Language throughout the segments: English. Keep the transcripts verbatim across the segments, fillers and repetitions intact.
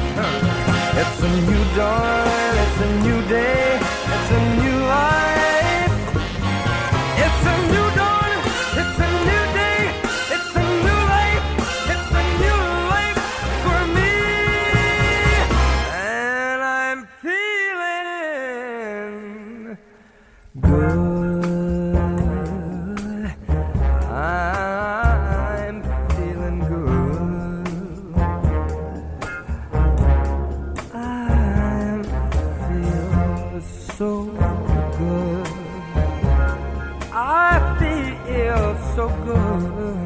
It's a new dawn, it's a new day, it's a new life. It's a new dawn, it's a new day, it's a new life, it's a new life for me. And I'm feeling good. I'm feeling good. I feel so good. I feel so good.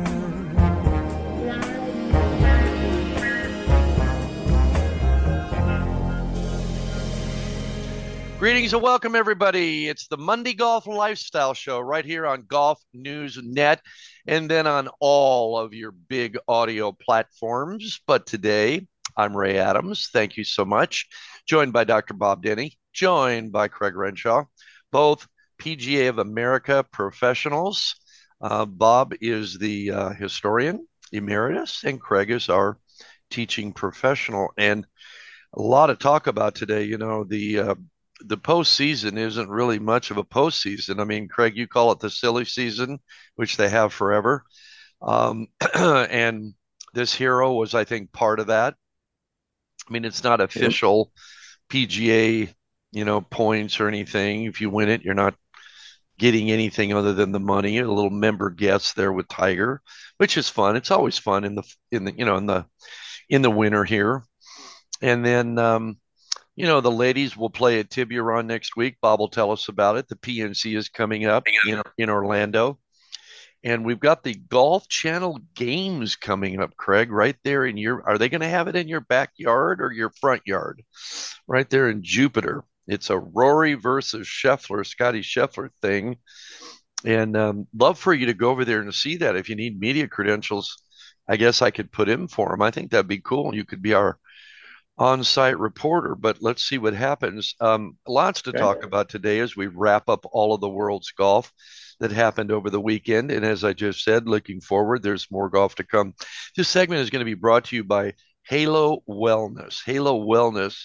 Greetings and welcome, everybody. It's the Monday Golf Lifestyle Show right here on Golf News Net and then on all of your big audio platforms. But today, I'm Ray Adams. Thank you so much. Joined by Doctor Bob Denny, joined by Craig Renshaw, both P G A of America professionals. Uh, Bob is the uh, historian emeritus, and Craig is our teaching professional. And a lot of talk about today. You know, the uh, the postseason isn't really much of a postseason. I mean, Craig, you call it the silly season, which they have forever. Um, and this hero was, I think, part of that. I mean, it's not Yep. official P G A, you know, points or anything. If you win it, you're not getting anything other than the money. A little member guest there with Tiger, which is fun. It's always fun in the in the you know in the in the winter here. And then um, you know, the ladies will play at Tiburon next week. Bob will tell us about it. The P N C is coming up in, in Orlando. And we've got the Golf Channel games coming up, Craig, right there in your, are they going to have it in your backyard or your front yard? Right there in Jupiter. It's a Rory versus Scheffler, Scotty Scheffler thing. And um, love for you to go over there and see that. If you need media credentials, I guess I could put in for them. I think that'd be cool. You could be our on-site reporter, but let's see what happens. Um, lots to Okay. talk about today as we wrap up all of the world's golf that happened over the weekend. And as I just said, looking forward, there's more golf to come. This segment is going to be brought to you by Halo Wellness. Halo Wellness.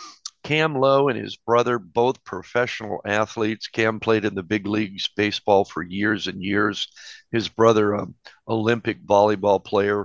Cam Lowe and his brother, both professional athletes. Cam played in the big leagues baseball for years and years. His brother, um, Olympic volleyball player.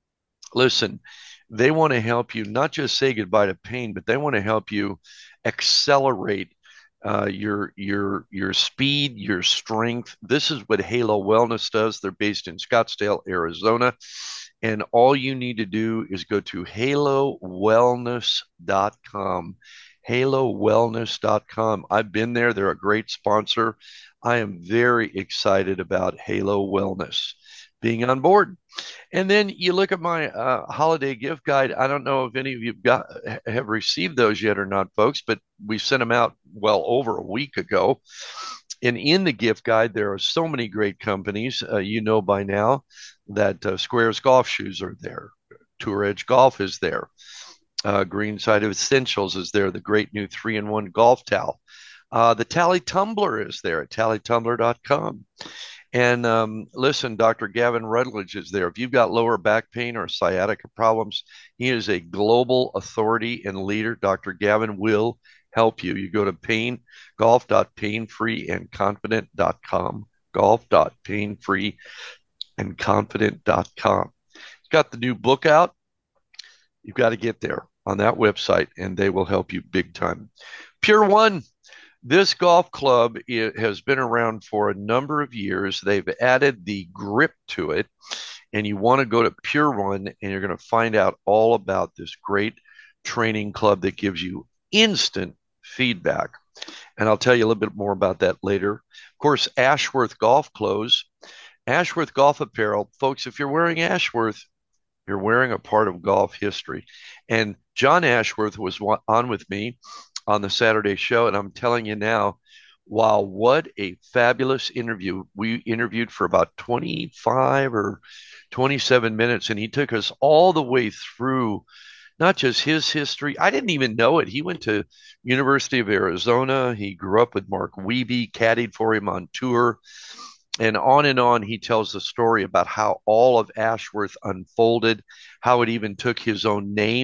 Listen, they want to help you not just say goodbye to pain, but they want to help you accelerate uh, your your your speed, your strength. This is what Halo Wellness does. They're based in Scottsdale, Arizona, and all you need to do is go to halo wellness dot com. halo wellness dot com. I've been there. They're a great sponsor. I am very excited about Halo Wellness being on board. And then you look at my uh, holiday gift guide. I don't know if any of you got have received those yet or not, folks, but we sent them out well over a week ago. And in the gift guide, there are so many great companies. Uh, you know by now that uh, Squares Golf Shoes are there. Tour Edge Golf is there. Uh, Greenside Essentials is there. The great new three in one golf towel. Uh, the Tally Tumbler is there at tally tumbler dot com. And um, listen, Doctor Gavin Rutledge is there. If you've got lower back pain or sciatica problems, he is a global authority and leader. Doctor Gavin will help you. You go to pain, golf dot pain free and confident dot com, golf dot pain free and confident dot com. He's got the new book out. You've got to get there on that website, and they will help you big time. Pure One. This golf club has been around for a number of years. They've added the grip to it, and you want to go to Pure One, and you're going to find out all about this great training club that gives you instant feedback. And I'll tell you a little bit more about that later. Of course, Ashworth Golf Clothes, Ashworth Golf Apparel. Folks, if you're wearing Ashworth, you're wearing a part of golf history. And John Ashworth was on with me on the Saturday show. And I'm telling you now, wow, what a fabulous interview. We interviewed for about twenty-five or twenty-seven minutes, and he took us all the way through not just his history. I didn't even know it. He went to University of Arizona. He grew up with Mark Wiebe, caddied for him on tour. And on and on, he tells the story about how all of Ashworth unfolded, how it even took his own name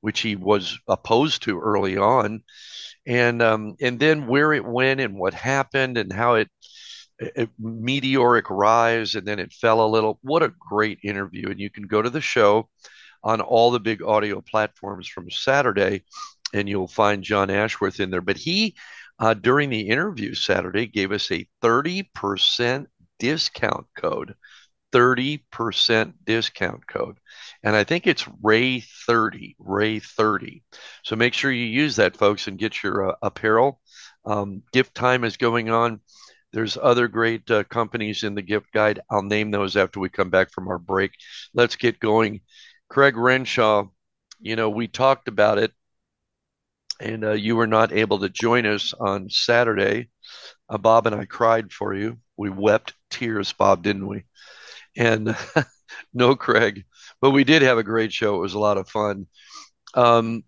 which he was opposed to early on, and um, and then where it went and what happened and how it, it meteoric rise and then it fell a little. What a great interview! And you can go to the show on all the big audio platforms from Saturday, and you'll find John Ashworth in there. But he, uh, during the interview Saturday, gave us a thirty percent discount code. thirty percent discount code. And I think it's Ray thirty, Ray thirty. So make sure you use that, folks, and get your uh, apparel. Um, gift time is going on. There's other great uh, companies in the gift guide. I'll name those after we come back from our break. Let's get going. Craig Renshaw, you know, we talked about it, and uh, you were not able to join us on Saturday. Uh, Bob and I cried for you. We wept tears, Bob, didn't we? And no, Craig, but we did have a great show. It was a lot of fun. Um,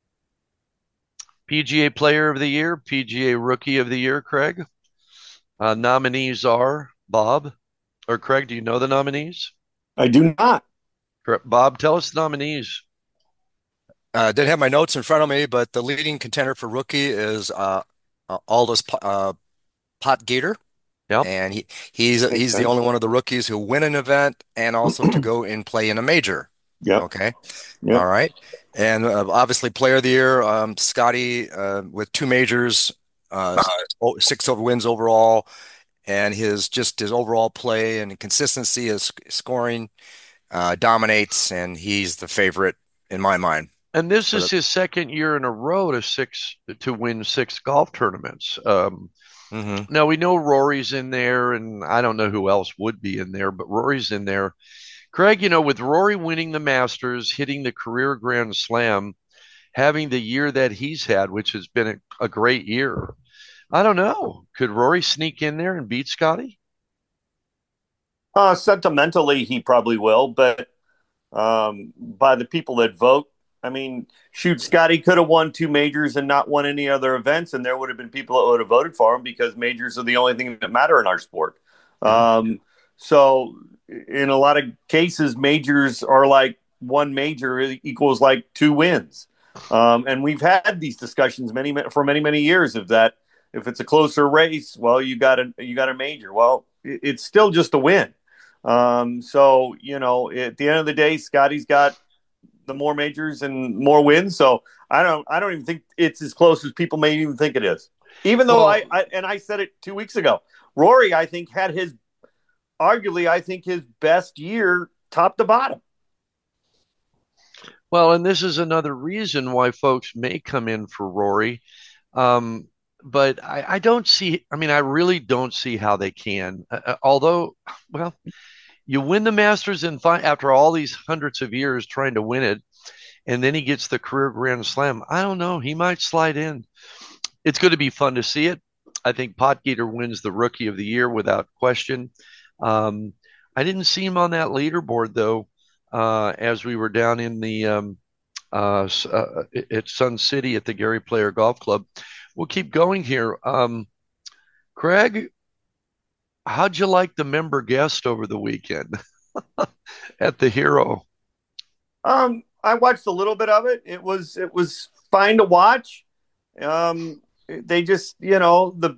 P G A Player of the Year, P G A Rookie of the Year, Craig. Uh, nominees are Bob or Craig. Do you know the nominees? I do not. Bob, tell us the nominees. I uh, didn't have my notes in front of me, but the leading contender for rookie is uh, uh, Aldous uh, Potgieter. Yep. And he he's Makes he's sense. The only one of the rookies who win an event and also to go and play in a major. Yeah. Okay. Yep. All right. And uh, obviously, Player of the Year, um, Scotty uh, with two majors, uh, six wins overall, and his just his overall play and consistency, his scoring uh, dominates, and he's the favorite in my mind. And this is the, his second year in a row to six to win six golf tournaments. Um, Mm-hmm. Now, we know Rory's in there, and I don't know who else would be in there, but Rory's in there. Craig, you know, with Rory winning the Masters, hitting the career Grand Slam, having the year that he's had, which has been a, a great year, I don't know. Could Rory sneak in there and beat Scotty? Uh, sentimentally, he probably will, but um, by the people that vote, I mean, shoot, Scotty could have won two majors and not won any other events, and there would have been people that would have voted for him because majors are the only thing that matter in our sport. Um, so in a lot of cases, majors are like one major equals like two wins. Um, and we've had these discussions many for many, many years of that. If it's a closer race, well, you got a, you got a major. Well, it's still just a win. Um, so, you know, at the end of the day, Scotty's got the more majors and more wins. So I don't, I don't even think it's as close as people may even think it is. Even though well, I, I, and I said it two weeks ago, Rory, I think had his, arguably, I think his best year top to bottom. Well, and this is another reason why folks may come in for Rory. Um, but I, I don't see, I mean, I really don't see how they can, uh, although, well, you win the Masters and find after all these hundreds of years trying to win it, and then he gets the career Grand Slam. I don't know. He might slide in. It's going to be fun to see it. I think Potgieter wins the Rookie of the Year without question. Um, I didn't see him on that leaderboard, though, uh, as we were down in the um, uh, uh, at Sun City at the Gary Player Golf Club. We'll keep going here. Um, Craig, how'd you like the member guest over the weekend at the Hero? Um, I watched a little bit of it. It was it was fine to watch. Um, they just, you know, the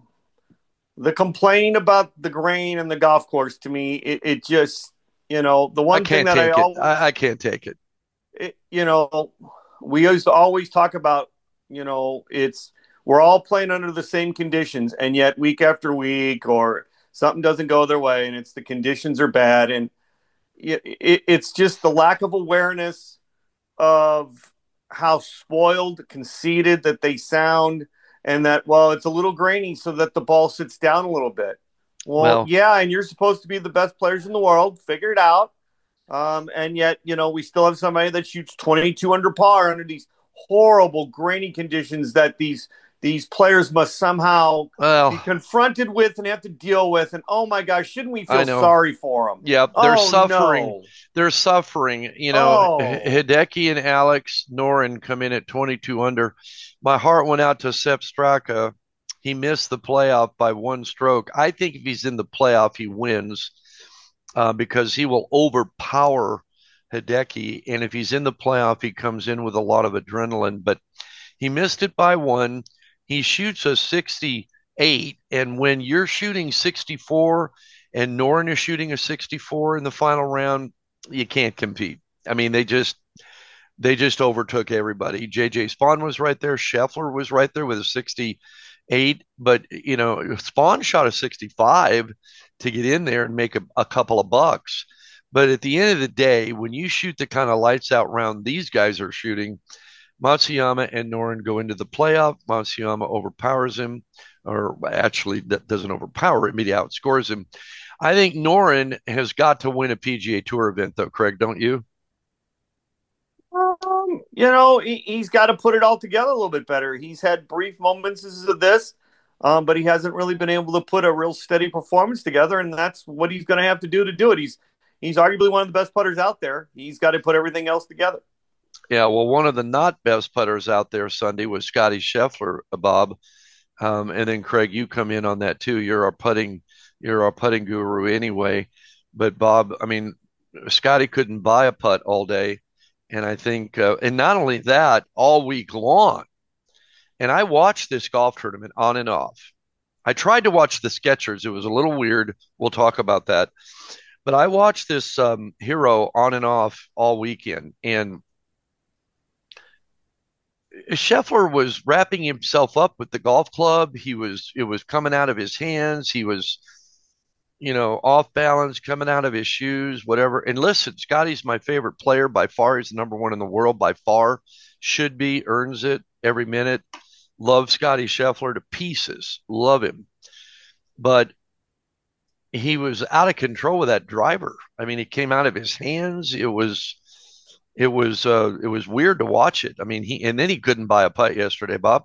the complaint about the grain and the golf course to me, it, it just, you know, the one thing that I always, I, I can't take it. it. You know, we used to always talk about, you know, it's we're all playing under the same conditions, and yet week after week or something doesn't go their way, and it's the conditions are bad, and it, it, it's just the lack of awareness of how spoiled, conceited that they sound, and that, well, it's a little grainy so that the ball sits down a little bit. Well, well yeah, and you're supposed to be the best players in the world. Figure it out. Um, and yet, you know, we still have somebody that shoots twenty-two under par under these horrible grainy conditions that these these players must somehow well, be confronted with and have to deal with. And, oh, my gosh, shouldn't we feel sorry for them? Yeah, they're oh, suffering. No. They're suffering. You know, oh. Hideki and Alex Noren come in at twenty-two under. My heart went out to Sepp Straka. He missed the playoff by one stroke. I think if he's in the playoff, he wins uh, because he will overpower Hideki, and if he's in the playoff, he comes in with a lot of adrenaline. But he missed it by one. He shoots a sixty-eight, and when you're shooting sixty-four and Noren is shooting a sixty-four in the final round, you can't compete. I mean, they just they just overtook everybody. J J Spaun was right there. Scheffler was right there with a sixty-eight, but you know, Spaun shot a sixty-five to get in there and make a, a couple of bucks. But at the end of the day, when you shoot the kind of lights out round these guys are shooting, Matsuyama and Noren go into the playoff. Matsuyama overpowers him, or actually that doesn't overpower him, he outscores him. I think Noren has got to win a P G A Tour event, though, Craig, don't you? Um, you know, he, he's got to put it all together a little bit better. He's had brief moments of this, um, but he hasn't really been able to put a real steady performance together, and that's what he's going to have to do to do it. He's he's arguably one of the best putters out there. He's got to put everything else together. Yeah, well, one of the not best putters out there Sunday was Scotty Scheffler, Bob. Um, and then Craig, you come in on that too. You're our putting, you're our putting guru anyway. But Bob, I mean, Scotty couldn't buy a putt all day, and I think, uh, and not only that, all week long. And I watched this golf tournament on and off. I tried to watch the Skechers. It was a little weird. We'll talk about that. But I watched this um, hero on and off all weekend, and Scheffler was wrapping himself up with the golf club. He was, it was coming out of his hands. He was, you know, off balance, coming out of his shoes, whatever. And listen, Scotty's my favorite player by far. He's the number one in the world by far. Should be, earns it every minute. Love Scotty Scheffler to pieces. Love him. But he was out of control with that driver. I mean, it came out of his hands. It was, it was, uh, it was weird to watch it. I mean, he, and then he couldn't buy a putt yesterday, Bob.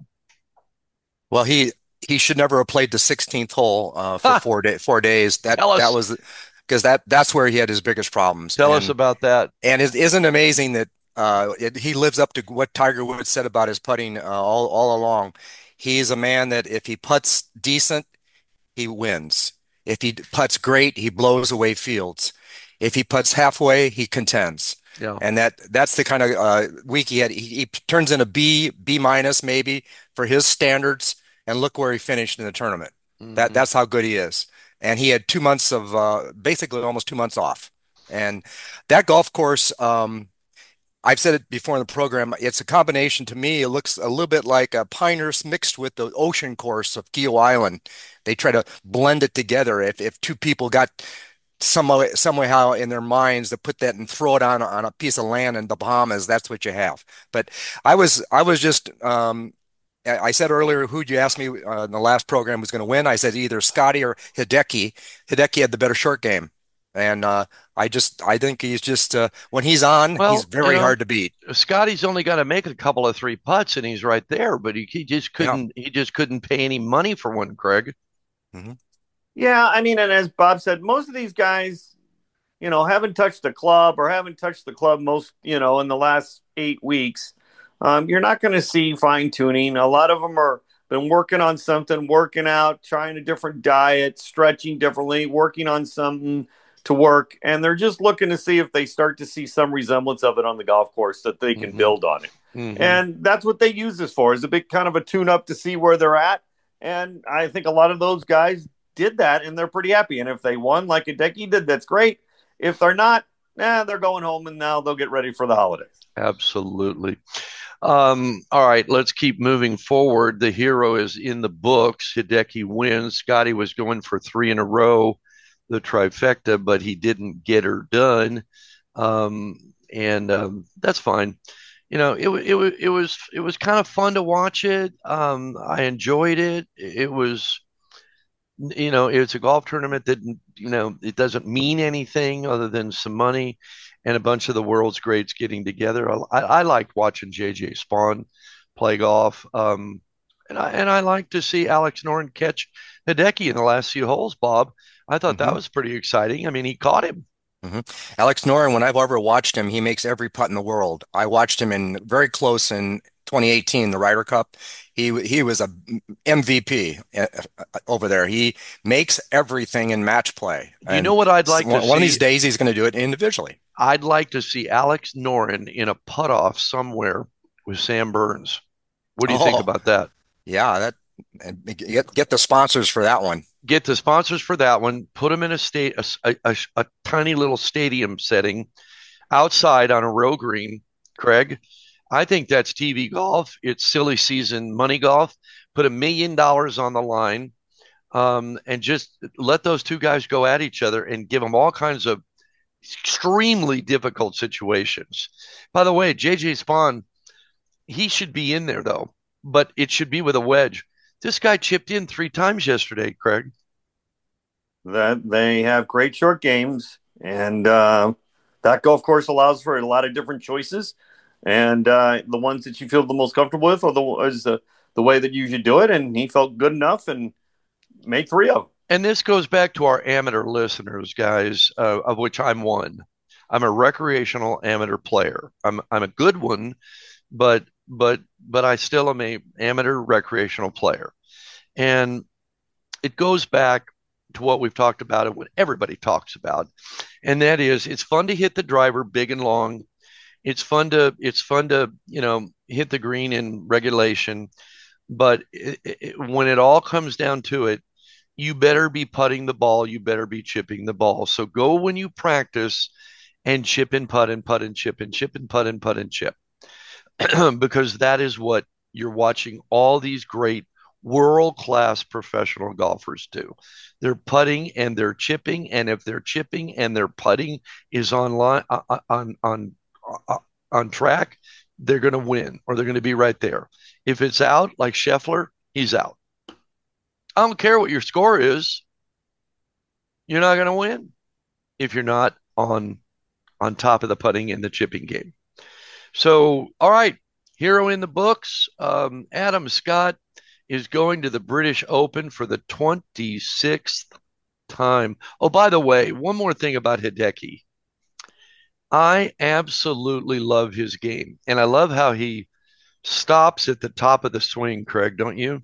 Well, he he should never have played the sixteenth hole uh, for four day four days. That Tell us. that was because that that's where he had his biggest problems. Tell and, us about that. And it isn't amazing that uh, it, he lives up to what Tiger Woods said about his putting uh, all all along. He's a man that if he putts decent, he wins. If he putts great, he blows away fields. If he putts halfway, he contends. Yeah. And that that's the kind of uh, week he had. He, he turns in a B, B minus maybe for his standards, and look where he finished in the tournament. Mm-hmm. That that's how good he is. And he had two months of uh, basically almost two months off. And that golf course, um, I've said it before in the program, it's a combination to me. It looks a little bit like a Pinehurst mixed with the ocean course of Kiel Island. They try to blend it together. If if two people got somehow somehow in their minds to put that and throw it on on a piece of land in the Bahamas, that's what you have. But I was I was just um, I said earlier, who'd you ask me uh, in the last program was going to win? I said either Scotty or Hideki. Hideki had the better short game, and uh, I just I think he's just uh, when he's on, well, he's very you know, hard to beat. Scotty's only got to make a couple of three putts, and he's right there. But he, he just couldn't yeah. he just couldn't pay any money for one, Craig. Mm-hmm. Yeah, I mean, and as Bob said, most of these guys, you know, haven't touched the club or haven't touched the club most, you know, in the last eight weeks. Um, you're not going to see fine tuning. A lot of them are been working on something, working out, trying a different diet, stretching differently, working on something to work, and they're just looking to see if they start to see some resemblance of it on the golf course that they can mm-hmm. build on it. Mm-hmm. And that's what they use this for, is a big kind of a tune-up to see where they're at. And I think a lot of those guys did that, and they're pretty happy. And if they won like Hideki did, that's great. If they're not, eh, they're going home, and now they'll get ready for the holidays. Absolutely. Um, all right, let's keep moving forward. The hero is in the books. Hideki wins. Scotty was going for three in a row, the trifecta, but he didn't get her done. Um, and um, that's fine. You know, it, it, it was it was kind of fun to watch it. Um, I enjoyed it. It was, you know, it's a golf tournament that, you know, it doesn't mean anything other than some money and a bunch of the world's greats getting together. I, I liked watching J J Spaun play golf. Um, and I, and I like to see Alex Noren catch Hideki in the last few holes, Bob. I thought mm-hmm. that was pretty exciting. I mean, he caught him. Mm-hmm. Alex Noren, when I've ever watched him, he makes every putt in the world. I watched him in very close in twenty eighteen, the Ryder Cup. He he was a M V P over there. He makes everything in match play. You know what I'd like one, to see? One of these days, he's going to do it individually. I'd like to see Alex Noren in a putt off somewhere with Sam Burns. What do you think Oh, about that? yeah, that and get get the sponsors for that one. Get the sponsors for that one. Put them in a state, a, a, a tiny little stadium setting outside on a row green. Craig, I think that's T V golf. It's silly season money golf. Put a million dollars on the line, um, and just let those two guys go at each other and give them all kinds of extremely difficult situations. By the way, J J Spawn, he should be in there though, but it should be with a wedge. This guy chipped in three times yesterday, Craig. That they have great short games, and uh, that golf course allows for a lot of different choices. And uh, the ones that you feel the most comfortable with, or the is the the way that you should do it. And he felt good enough and made three of them. And this goes back to our amateur listeners, guys, uh, of which I'm one. I'm a recreational amateur player. I'm I'm a good one, but but but I still am a amateur recreational player. And it goes back to what we've talked about and what everybody talks about. And that is it's fun to hit the driver big and long. It's fun to it's fun to, you know, hit the green in regulation, but it, it, when it all comes down to it, you better be putting the ball, you better be chipping the ball. So go when you practice and chip and putt and putt and chip and chip and putt and putt and chip. Because that is what you're watching all these great world-class professional golfers do. They're putting and they're chipping, and if they're chipping and their putting is on line, uh, on on uh, on track, they're going to win, or they're going to be right there. If it's out, like Scheffler, he's out. I don't care what your score is. You're not going to win if you're not on on top of the putting and the chipping game. So, all right, hero in the books. Um, Adam Scott is going to the British Open for the twenty-sixth time. Oh, by the way, one more thing about Hideki. I absolutely love his game, and I love how he stops at the top of the swing, Craig, don't you?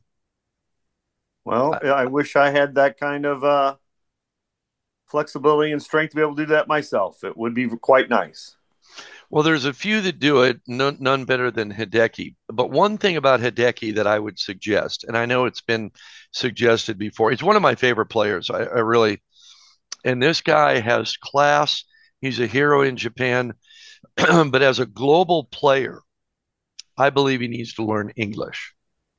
Well, I wish I had that kind of uh, flexibility and strength to be able to do that myself. It would be quite nice. Well, there's a few that do it, none, none better than Hideki. But one thing about Hideki that I would suggest, and I know it's been suggested before, he's one of my favorite players. I, I really, and this guy has class. He's a hero in Japan. But as a global player, I believe he needs to learn English.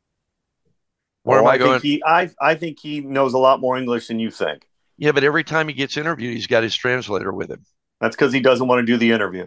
Where oh, am I, I going? Think he, I, I think he knows a lot more English than you think. Yeah, but every time he gets interviewed, he's got his translator with him. That's because he doesn't want to do the interview.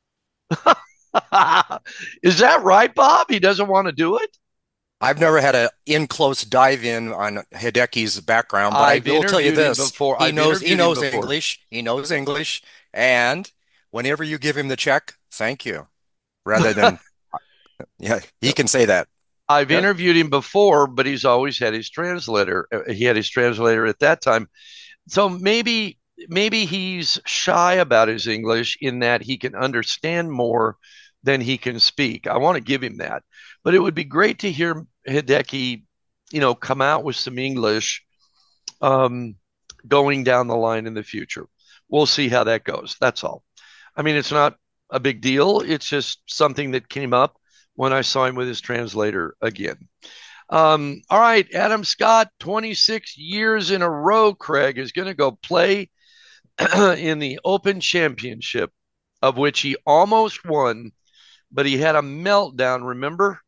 Is that right, Bob? He doesn't want to do it? I've never had an in-close dive in on Hideki's background, but I've I will tell you interviewed him this. before. He I've knows he interviewed him knows before. English. He knows English. And whenever you give him the check, thank you. Rather than yeah, he can say that. I've Yeah. interviewed him before, but he's always had his translator. Uh, He had his translator at that time. So maybe maybe he's shy about his English in that he can understand more than he can speak. I want to give him that. But it would be great to hear Hideki, you know, come out with some English um, going down the line in the future. We'll see how that goes. That's all. I mean, it's not a big deal. It's just something that came up when I saw him with his translator again. Um, all right, Adam Scott, twenty-six years in a row, Craig, is going to go play in the Open Championship, of which he almost won, but he had a meltdown, remember?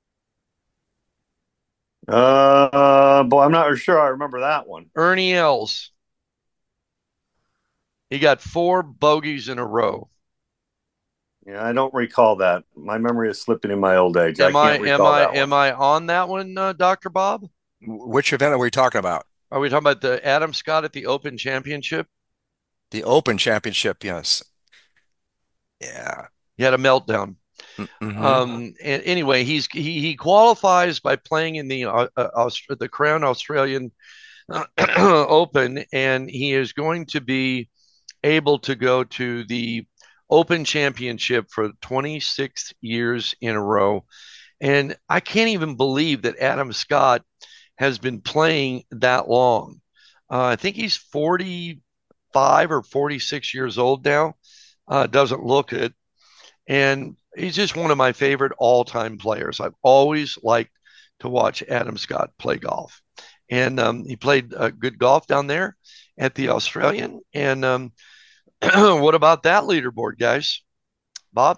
Uh, boy, I'm not sure I remember that one. Ernie Els. He got four bogeys in a row. Yeah, I don't recall that. My memory is slipping in my old age. Am I, I can't am recall I that one. am I on that one, uh, Doctor Bob? Which event are we talking about? Are we talking about the Adam Scott at the Open Championship? The Open Championship, yes. Yeah. He had a meltdown. Mhm. Um, and anyway, he's he he qualifies by playing in the uh, uh, Aust- the Crown Australian Open, and he is going to be able to go to the Open Championship for twenty-six years in a row. And I can't even believe that Adam Scott has been playing that long. Uh, I think he's forty-five or forty-six years old now. uh, doesn't look it. And he's just one of my favorite all-time players. I've always liked to watch Adam Scott play golf. And um, he played uh, good golf down there at the Australian. And um, what about that leaderboard, guys? Bob?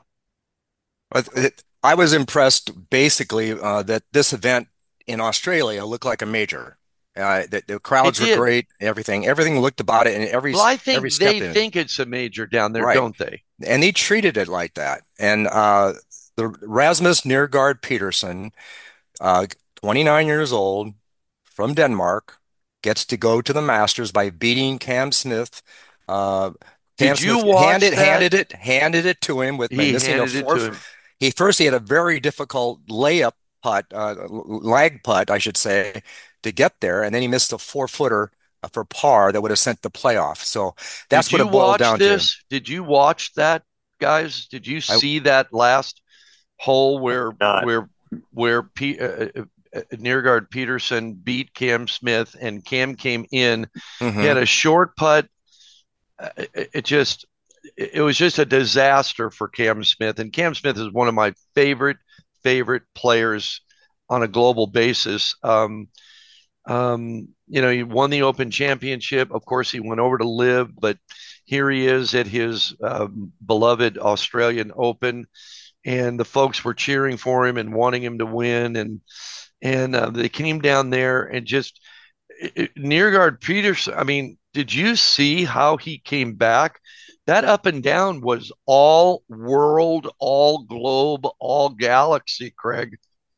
I was impressed basically uh, that this event in Australia looked like a major. Uh, the, the It crowds were did. great. Everything, everything looked about it, and every Well, I every think step they in it. think it's a major down there, Right. don't they? And they treated it like that. And uh, the Rasmus Nergard Peterson, uh, twenty-nine years old, from Denmark, gets to go to the Masters by beating Cam Smith. Uh, Cam Did you Smith watch handed that? handed it handed it to him with by He missing a handed it four. to him. He first he had a very difficult layup putt, uh, lag putt, I should say, to get there, and then he missed a four footer for par that would have sent the playoff. So Did that's what you it boiled watch down to. this? Did you watch that, guys? Did you I see that last hole where Not. where where P, uh, uh, uh, Neargard Peterson beat Cam Smith and Cam came in? He hmm had a short putt. Uh, It, it just it was just a disaster for Cam Smith. And Cam Smith is one of my favorite favorite players on a global basis. Um, um, you know, he won the Open Championship. Of course, he went over to live, but here he is at his um, beloved Australian Open, and the folks were cheering for him and wanting him to win, and and uh, they came down there and just it, Neargard Peterson. I mean, did you see how he came back? That up and down was all world, all globe, all galaxy, Craig.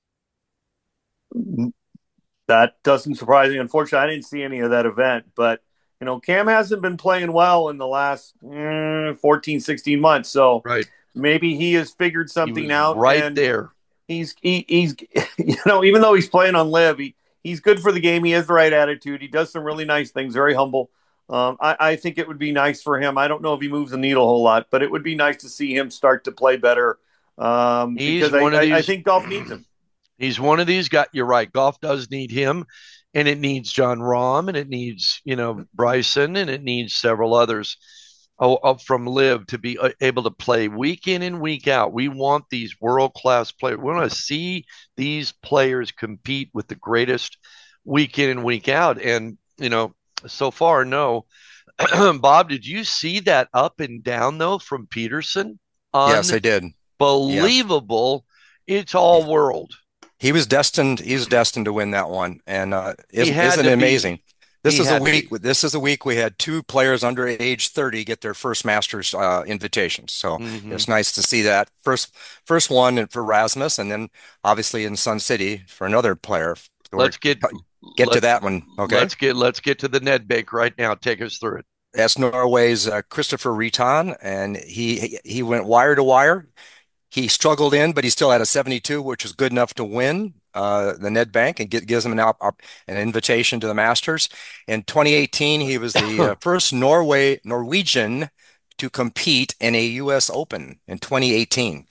That doesn't surprise me. Unfortunately, I didn't see any of that event, but you know, Cam hasn't been playing well in the last mm, fourteen, sixteen months. So Right. maybe he has figured He something was out, right and there. he's he, he's you know, even though he's playing on live, he, he's good for the game. He has the right attitude. He does some really nice things. Very humble. Um, I, I think it would be nice for him. I don't know if he moves the needle a whole lot, but it would be nice to see him start to play better um, He's because I, one of I, I these. think golf needs him. He's one of these guys. You're right. Golf does need him, and it needs John Rahm, and it needs you know Bryson, and it needs several others oh, up from Live to be uh, able to play week in and week out. We want these world class players. We want to see these players compete with the greatest week in and week out. And you know, so far, no. Bob, did you see that up and down though from Peterson? yes, I did. Yes. Unbelievable. It's all world. He was destined. He's destined to win that one, and uh, He isn't, had isn't to it be. amazing? This He is a had to week. be. This is a week we had two players under age thirty get their first Masters uh, invitations. So Hmm. it's nice to see that first first one and for Rasmus, and then obviously in Sun City for another player. So we're Let's get get to let's that one. Okay, let's get let's get to the Ned Bank right now. Take us through it. that's Norway's uh, Christopher Riton, and he he went wire to wire. He struggled in, but he still had a seventy-two, which was good enough to win uh, the Ned Bank and get, gives him an, op, op, an invitation to the Masters. In twenty eighteen, he was the uh, first Norway Norwegian to compete in a U S Open in twenty eighteen.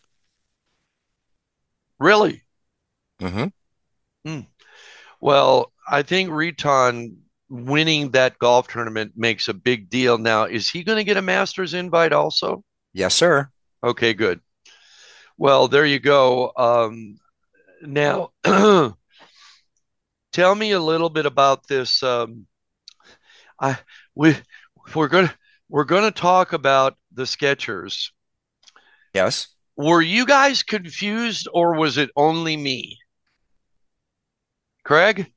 Really? hmm Hmm. Well, I think Riton winning that golf tournament makes a big deal. Now, is he going to get a Masters invite also? Yes, sir. Okay, good. Well, there you go. Um, now, tell me a little bit about this. Um, I we we're gonna we're gonna talk about the Skechers. Yes. Were you guys confused, or was it only me? Craig?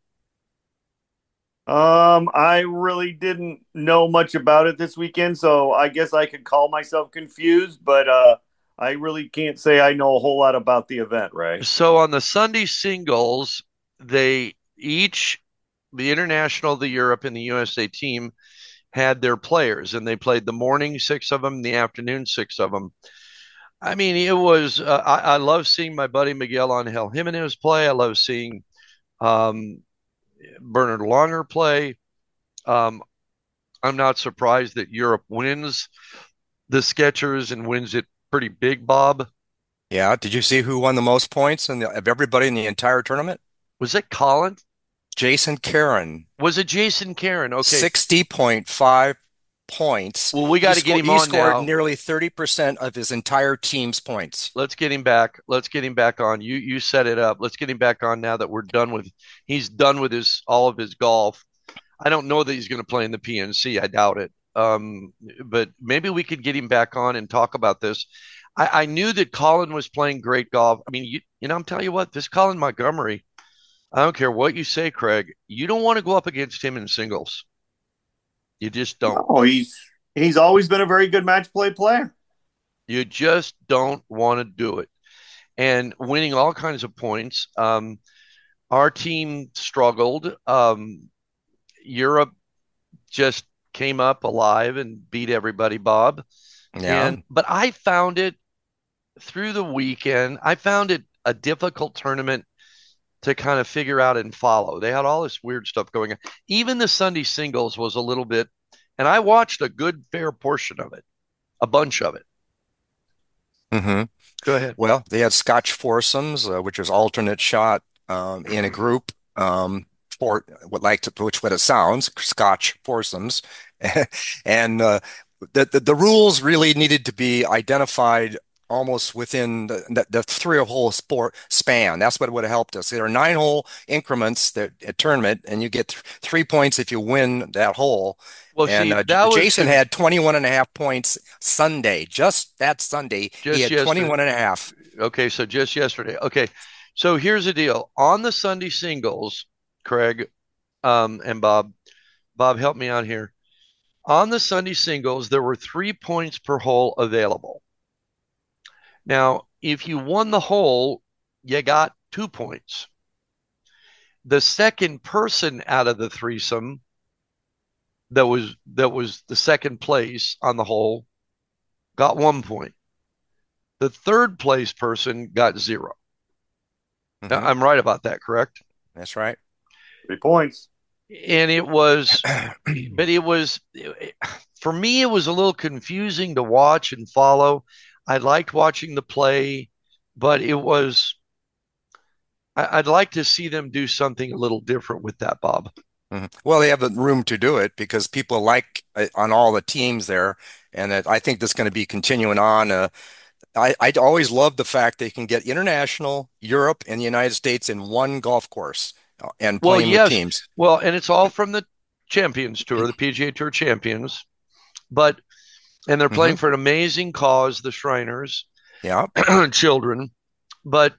Um, I really didn't know much about it this weekend, so I guess I could call myself confused, but uh, I really can't say I know a whole lot about the event, right? So on the Sunday singles, they each, the international, the Europe, and the U S A team had their players, and they played the morning six of them, the afternoon six of them. I mean, it was. Uh, I, I love seeing my buddy Miguel Angel Jimenez play. I love seeing um, Bernard Longer play. Um, I'm not surprised that Europe wins the Skechers and wins it pretty big, Bob. Yeah. Did you see who won the most points in the, of everybody in the entire tournament? Was it Colin? Jason Karen, Was it Jason Karen? Okay. sixty point five points. Well, we got to He get sco- him he on scored now. nearly thirty percent of his entire team's points. Let's get him back. Let's get him back on. You you set it up. Let's get him back on now that we're done with. He's done with his all of his golf. I don't know that he's going to play in the P N C. I doubt it. Um, but maybe we could get him back on and talk about this. I, I knew that Colin was playing great golf. I mean, you, you know, I'm telling you what, this Colin Montgomery, I don't care what you say, Craig, you don't want to go up against him in singles. You just don't. Oh, he's he's always been a very good match play player. You just don't want to do it. And winning all kinds of points. Um, our team struggled. Um, Europe just came up alive and beat everybody, Bob. Yeah. And but I found it through the weekend. I found it a difficult tournament to kind of figure out and follow. They had all this weird stuff going on. Even the Sunday singles was a little bit, and I watched a good fair portion of it, a bunch of it. Mm-hmm. Go ahead. Well, they had Scotch foursomes, uh, which is alternate shot um, in a group. Um, for what like to, which what it sounds, Scotch foursomes, and uh, the, the the rules really needed to be identified almost within the, the, the three hole sport span. That's what would have helped us. There are nine hole increments that a tournament, and you get th- three points if you win that hole. Well, and see, uh, that was Jason con- had twenty-one and a half points Sunday, just that Sunday. Just he had yesterday. twenty-one and a half. Okay, so just yesterday. Okay, so here's the deal. On the Sunday singles, Craig um, and Bob, Bob, help me out here. On the Sunday singles, there were three points per hole available. Now, if you won the hole, you got two points. The second person out of the threesome that was that was the second place on the hole got one point. The third place person got zero. Mm-hmm. Now, I'm right about that, correct? That's right. Three points. And it was, but it was, for me, it was a little confusing to watch and follow. I liked watching the play, but it was, I, I'd like to see them do something a little different with that, Bob. Mm-hmm. Well, they have the room to do it because people like uh, on all the teams there, and that I think that's going to be continuing on. Uh, I I always love the fact they can get international, Europe, and the United States in one golf course uh, and Well, playing yes. with teams. Well, and it's all from the Champions Tour, the P G A Tour Champions, but and they're playing Mm-hmm. for an amazing cause, the Shriners, Yeah. children. But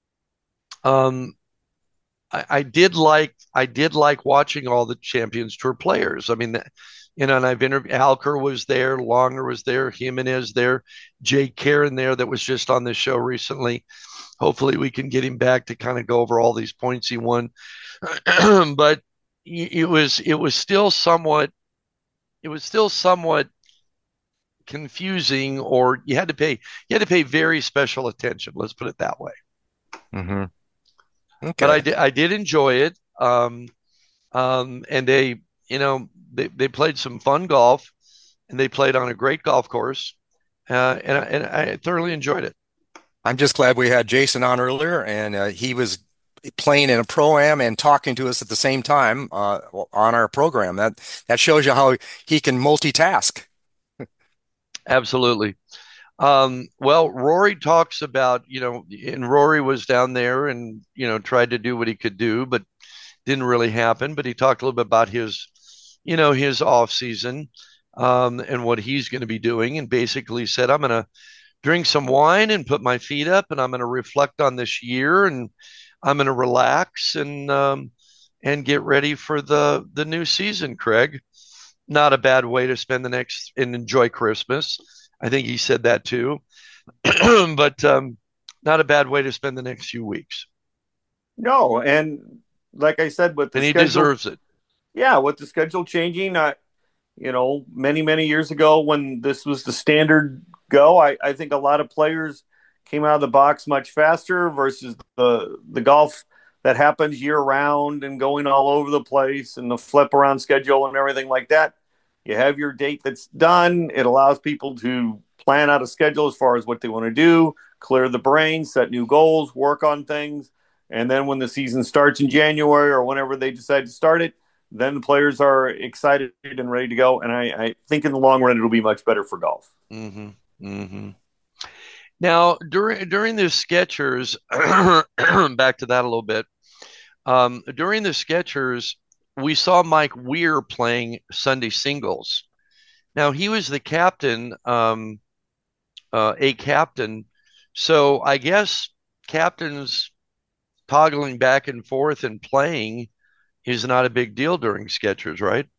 um, I, I did like I did like watching all the Champions Tour players. I mean, you know, and I've interviewed Alker was there, Longer was there, Jimenez there, Jay Karen there that was just on this show recently. Hopefully, we can get him back to kind of go over all these points he won. But it was it was still somewhat it was still somewhat confusing, or you had to pay you had to pay very special attention. Let's put it that way. Mm-hmm. Okay. But I did I did enjoy it. Um, um, and they you know they they played some fun golf, and they played on a great golf course, uh, and I, and I thoroughly enjoyed it. I'm just glad we had Jason on earlier, and uh, he was playing in a pro-am and talking to us at the same time uh, on our program. That that shows you how he can multitask. Absolutely. Um, well, Rory talks about, you know, and Rory was down there and, you know, tried to do what he could do, but didn't really happen. But he talked a little bit about his, you know, his off season um, and what he's going to be doing, and basically said, I'm going to drink some wine and put my feet up, and I'm going to reflect on this year, and I'm going to relax and um, and get ready for the the new season. Craig, not a bad way to spend the next and enjoy Christmas. I think he said that too, but um, not a bad way to spend the next few weeks. No, and like I said, with the And he schedule, deserves it. yeah, with the schedule changing, I, you know, many many years ago when this was the standard go, I, I think a lot of players came out of the box much faster versus the the golf that happens year round and going all over the place and the flip around schedule and everything like that. You have your date that's done. It allows people to plan out a schedule as far as what they want to do, clear the brain, set new goals, work on things. And then when the season starts in January or whenever they decide to start it, then the players are excited and ready to go. And I, I think in the long run, it'll be much better for golf. Mm-hmm. Mm-hmm. Now, during during the Skechers, back to that a little bit. Um, during the Skechers, we saw Mike Weir playing Sunday singles. Now, he was the captain, um, uh, a captain. So I guess captains toggling back and forth and playing is not a big deal during Skechers, right?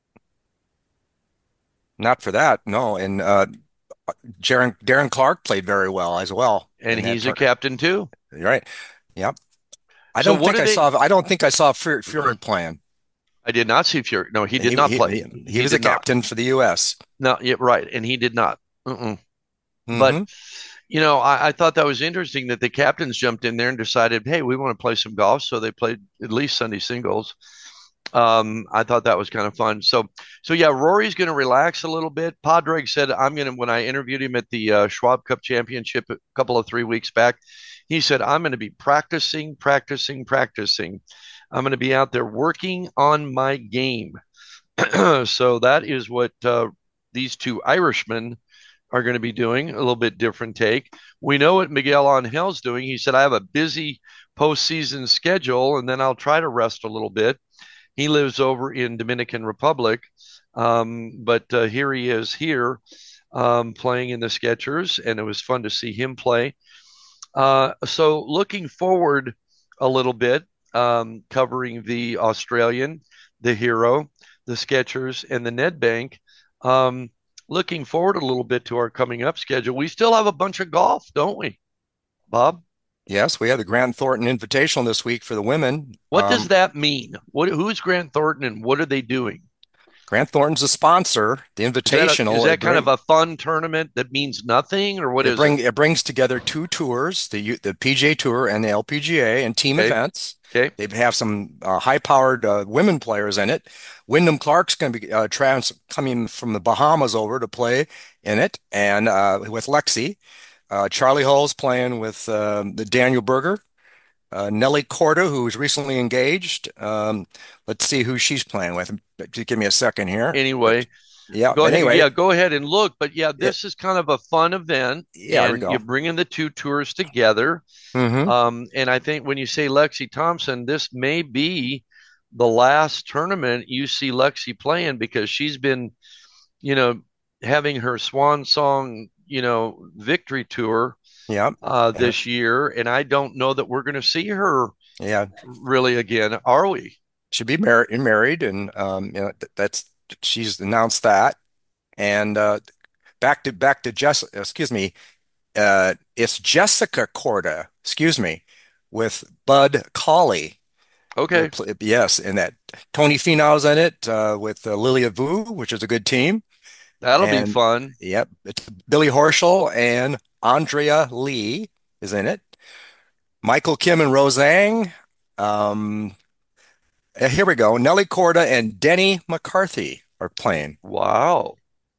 Not for that, no. And uh, Darren, Darren Clarke played very well as well. And in he's that a captain too. Right. Yep. I So don't what think I did they- saw. I don't think I saw Fury, Fury playing. I did not see Fury. No, he did not he, play. He, he was a did not. captain for the U S. No, yeah, right. And he did not. Mm-mm. Mhm. But, you know, I, I thought that was interesting that the captains jumped in there and decided, hey, we want to play some golf. So they played at least Sunday singles. Um, I thought that was kind of fun. So, so yeah, Rory's going to relax a little bit. Padraig said, I'm going to, when I interviewed him at the uh, Schwab Cup Championship a couple of three weeks back, he said, I'm going to be practicing, practicing, practicing. I'm going to be out there working on my game. So that is what uh, these two Irishmen are going to be doing, a little bit different take. We know what Miguel Angel's doing. He said, I have a busy postseason schedule, and then I'll try to rest a little bit. He lives over in Dominican Republic, um, but uh, here he is here um, playing in the Skechers, and it was fun to see him play. Uh, so looking forward a little bit, um, covering the Australian, the Hero, the Skechers, and the Nedbank. Um, looking forward a little bit to our coming up schedule. We still have a bunch of golf, don't we, Bob? Yes, we have the Grant Thornton Invitational this week for the women. What Um, does that mean? What? Who's Grant Thornton, and what are they doing? Grant Thornton's a sponsor. The Is that, a, Invitational. is that it kind of bring- a fun tournament that means nothing, or what it is bring it? it brings together two tours, the U- the P G A Tour and the L P G A, and team Okay. events. Okay. They have some uh, high-powered uh, women players in it. Wyndham Clark's going to be uh, trans coming from the Bahamas over to play in it, and uh, with Lexi. Uh, Charlie Hull's playing with um, the Daniel Berger. Uh, Nelly Corda, who's recently engaged. Um, let's see who she's playing with. Just give me a second here. Anyway, Yeah. go ahead. Anyway, Yeah, go ahead and look. But yeah, this is kind of a fun event, Yeah, there we and go. you're bringing the two tours together. mhm. Um, and I think when you say Lexi Thompson, this may be the last tournament you see Lexi playing, because she's been, you know, having her swan song, you know, victory tour Yeah. uh, this year, and I don't know that we're going to see her Yeah. really again, are we? Should be mar married, and um, you know, th- that's she's announced that. And uh, back to back to Jess. Excuse me. Uh, it's Jessica Corda. Excuse me, with Bud Colley. Okay, Will play- Yes, and that Tony Finau's in it uh, with uh, Lilia Vu, which is a good team. that'll be And- fun. Yep, it's Billy Horschel and Andrea Lee is in it. Michael Kim and Rosang. Um, uh, here we go. Nelly Corda and Denny McCarthy are playing. Wow.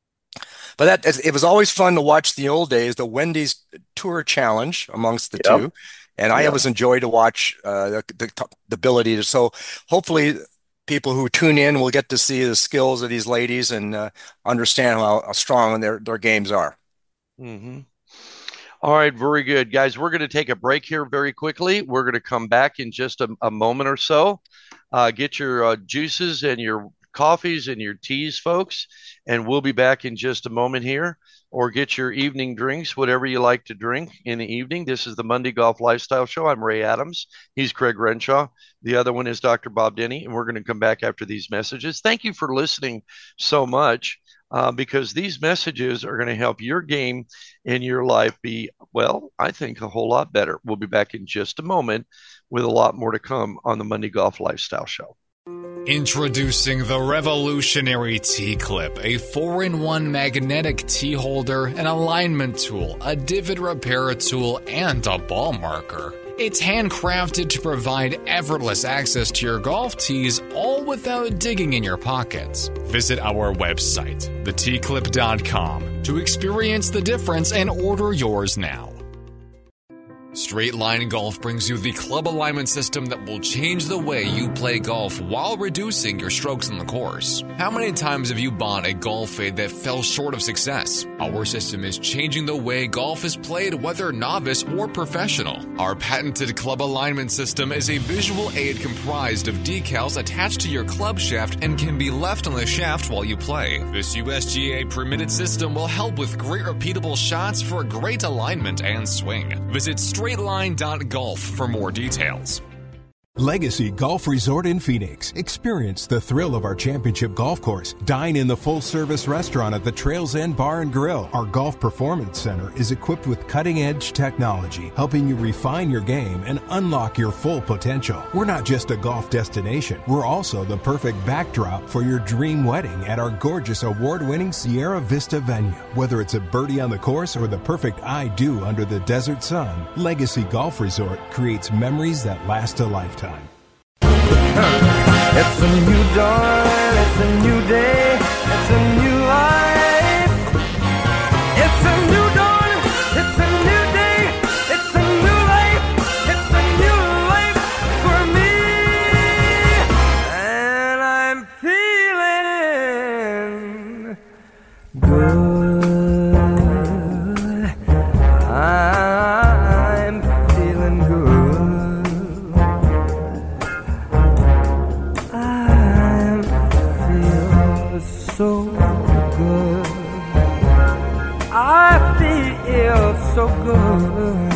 But that it was always fun to watch the old days, the Wendy's Tour Challenge amongst the Yep. two, and I Yep. always enjoyed to watch uh, the, the the ability to. So hopefully, people who tune in will get to see the skills of these ladies and uh, understand how, how strong their their games are. hmm All right, very good, guys. We're going to take a break here very quickly. We're going to come back in just a, a moment or so. Uh, get your uh, juices and your coffees and your teas, folks, and we'll be back in just a moment here. Or get your evening drinks, whatever you like to drink in the evening. This is the Monday Golf Lifestyle Show. I'm Ray Adams. He's Craig Renshaw. The other one is Doctor Bob Denny, and we're going to come back after these messages. Thank you for listening so much. Uh, because these messages are going to help your game and your life be, well, I think a whole lot better. We'll be back in just a moment with a lot more to come on the Monday Golf Lifestyle Show. Introducing the revolutionary T-Clip, a four in one magnetic tee holder, an alignment tool, a divot repair tool, and a ball marker. It's handcrafted to provide effortless access to your golf tees, all without digging in your pockets. Visit our website, the tee clip dot com, to experience the difference and order yours now. Straight Line Golf brings you the club alignment system that will change the way you play golf while reducing your strokes on the course. How many times have you bought a golf fade that fell short of success? Our system is changing the way golf is played, whether novice or professional. Our patented club alignment system is a visual aid comprised of decals attached to your club shaft and can be left on the shaft while you play. This U S G A permitted system will help with great repeatable shots for great alignment and swing. Visit straightline dot golf for more details. Legacy Golf Resort in Phoenix. Experience the thrill of our championship golf course. Dine in the full-service restaurant at the Trails End Bar and Grill. Our Golf Performance Center is equipped with cutting-edge technology, helping you refine your game and unlock your full potential. We're not just a golf destination. We're also the perfect backdrop for your dream wedding at our gorgeous award-winning Sierra Vista venue. Whether it's a birdie on the course or the perfect I do under the desert sun, Legacy Golf Resort creates memories that last a lifetime. It's a new dawn, it's a new day, it's a new life. It's a new dawn, it's a new day, it's a new life. It's a new life for me. And I'm feeling good. I'm feeling good. So good. I feel so good.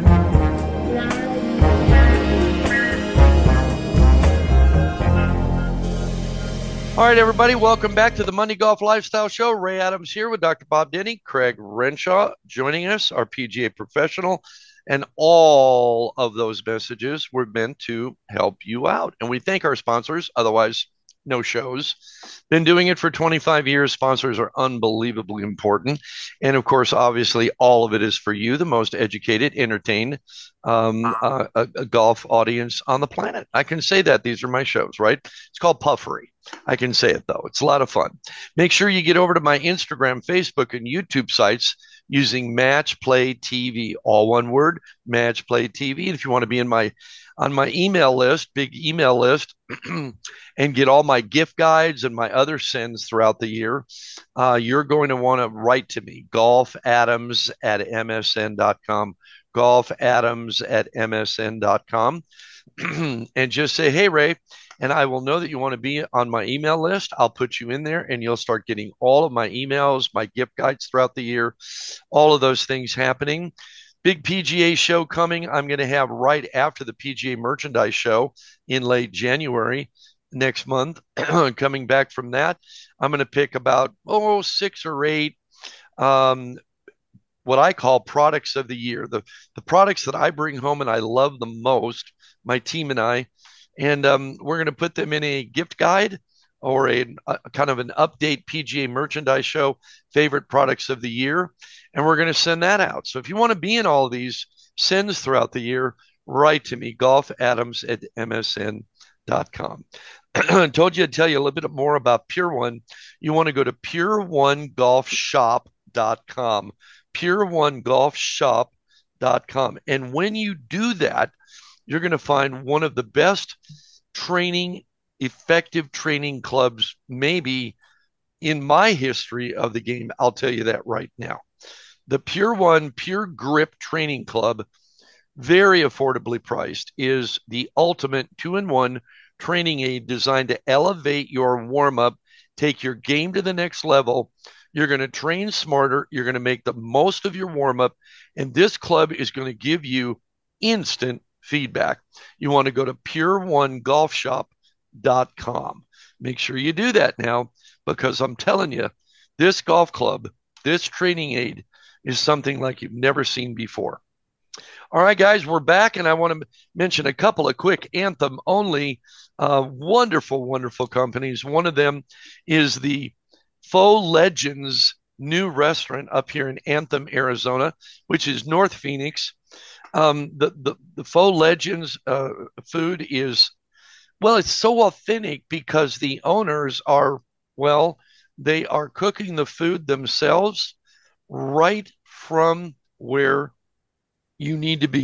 All right, everybody, welcome back to the Monday Golf Lifestyle Show. Ray Adams here with Doctor Bob Denny, Craig Renshaw joining us, our P G A professional, and all of those messages were meant to help you out. And we thank our sponsors, otherwise no shows. Been doing it for twenty-five years. Sponsors are unbelievably important. And of course, obviously, all of it is for you, the most educated, entertained um, uh, a, a golf audience on the planet. I can say that. These are my shows, right? It's called Puffery. I can say it, though. It's a lot of fun. Make sure you get over to my Instagram, Facebook, and YouTube sites using Match Play T V, all one word, Match Play T V. And if you want to be in my on my email list, big email list, and get all my gift guides and my other sends throughout the year, uh, you're going to want to write to me, golfadams at m s n dot com, golfadams at m s n dot com, and just say, hey, Ray, and I will know that you want to be on my email list. I'll put you in there, and you'll start getting all of my emails, my gift guides throughout the year, all of those things happening. Big P G A show coming. I'm going to have right after the P G A merchandise show in late January next month. Coming back from that, I'm going to pick about, oh, six or eight um, what I call products of the year, the, the products that I bring home and I love the most, my team and I. And um, we're going to put them in a gift guide or a, a kind of an update P G A merchandise show, favorite products of the year. And we're going to send that out. So if you want to be in all of these sends throughout the year, write to me, golfadams at m s n dot com. I told you I'd tell you a little bit more about Pure One. You want to go to pure one golf shop dot com, pure one golf shop dot com. And when you do that, you're going to find one of the best training, effective training clubs, maybe in my history of the game. I'll tell you that right now. The Pure One Pure Grip Training Club, very affordably priced, is the ultimate two-in-one training aid designed to elevate your warm-up, take your game to the next level. You're going to train smarter. You're going to make the most of your warm-up. And this club is going to give you instant feedback. You want to go to pure one golf shop dot com. Make sure you do that now, because I'm telling you, this golf club, this training aid is something like you've never seen before. All right, guys, we're back, and I want to mention a couple of quick Anthem-only uh, wonderful, wonderful companies. One of them is the Faux Legends new restaurant up here in Anthem, Arizona, which is North Phoenix. Um, the, the, the Faux Legends uh, food is, well, it's so authentic because the owners are, well, they are cooking the food themselves right from where you need to be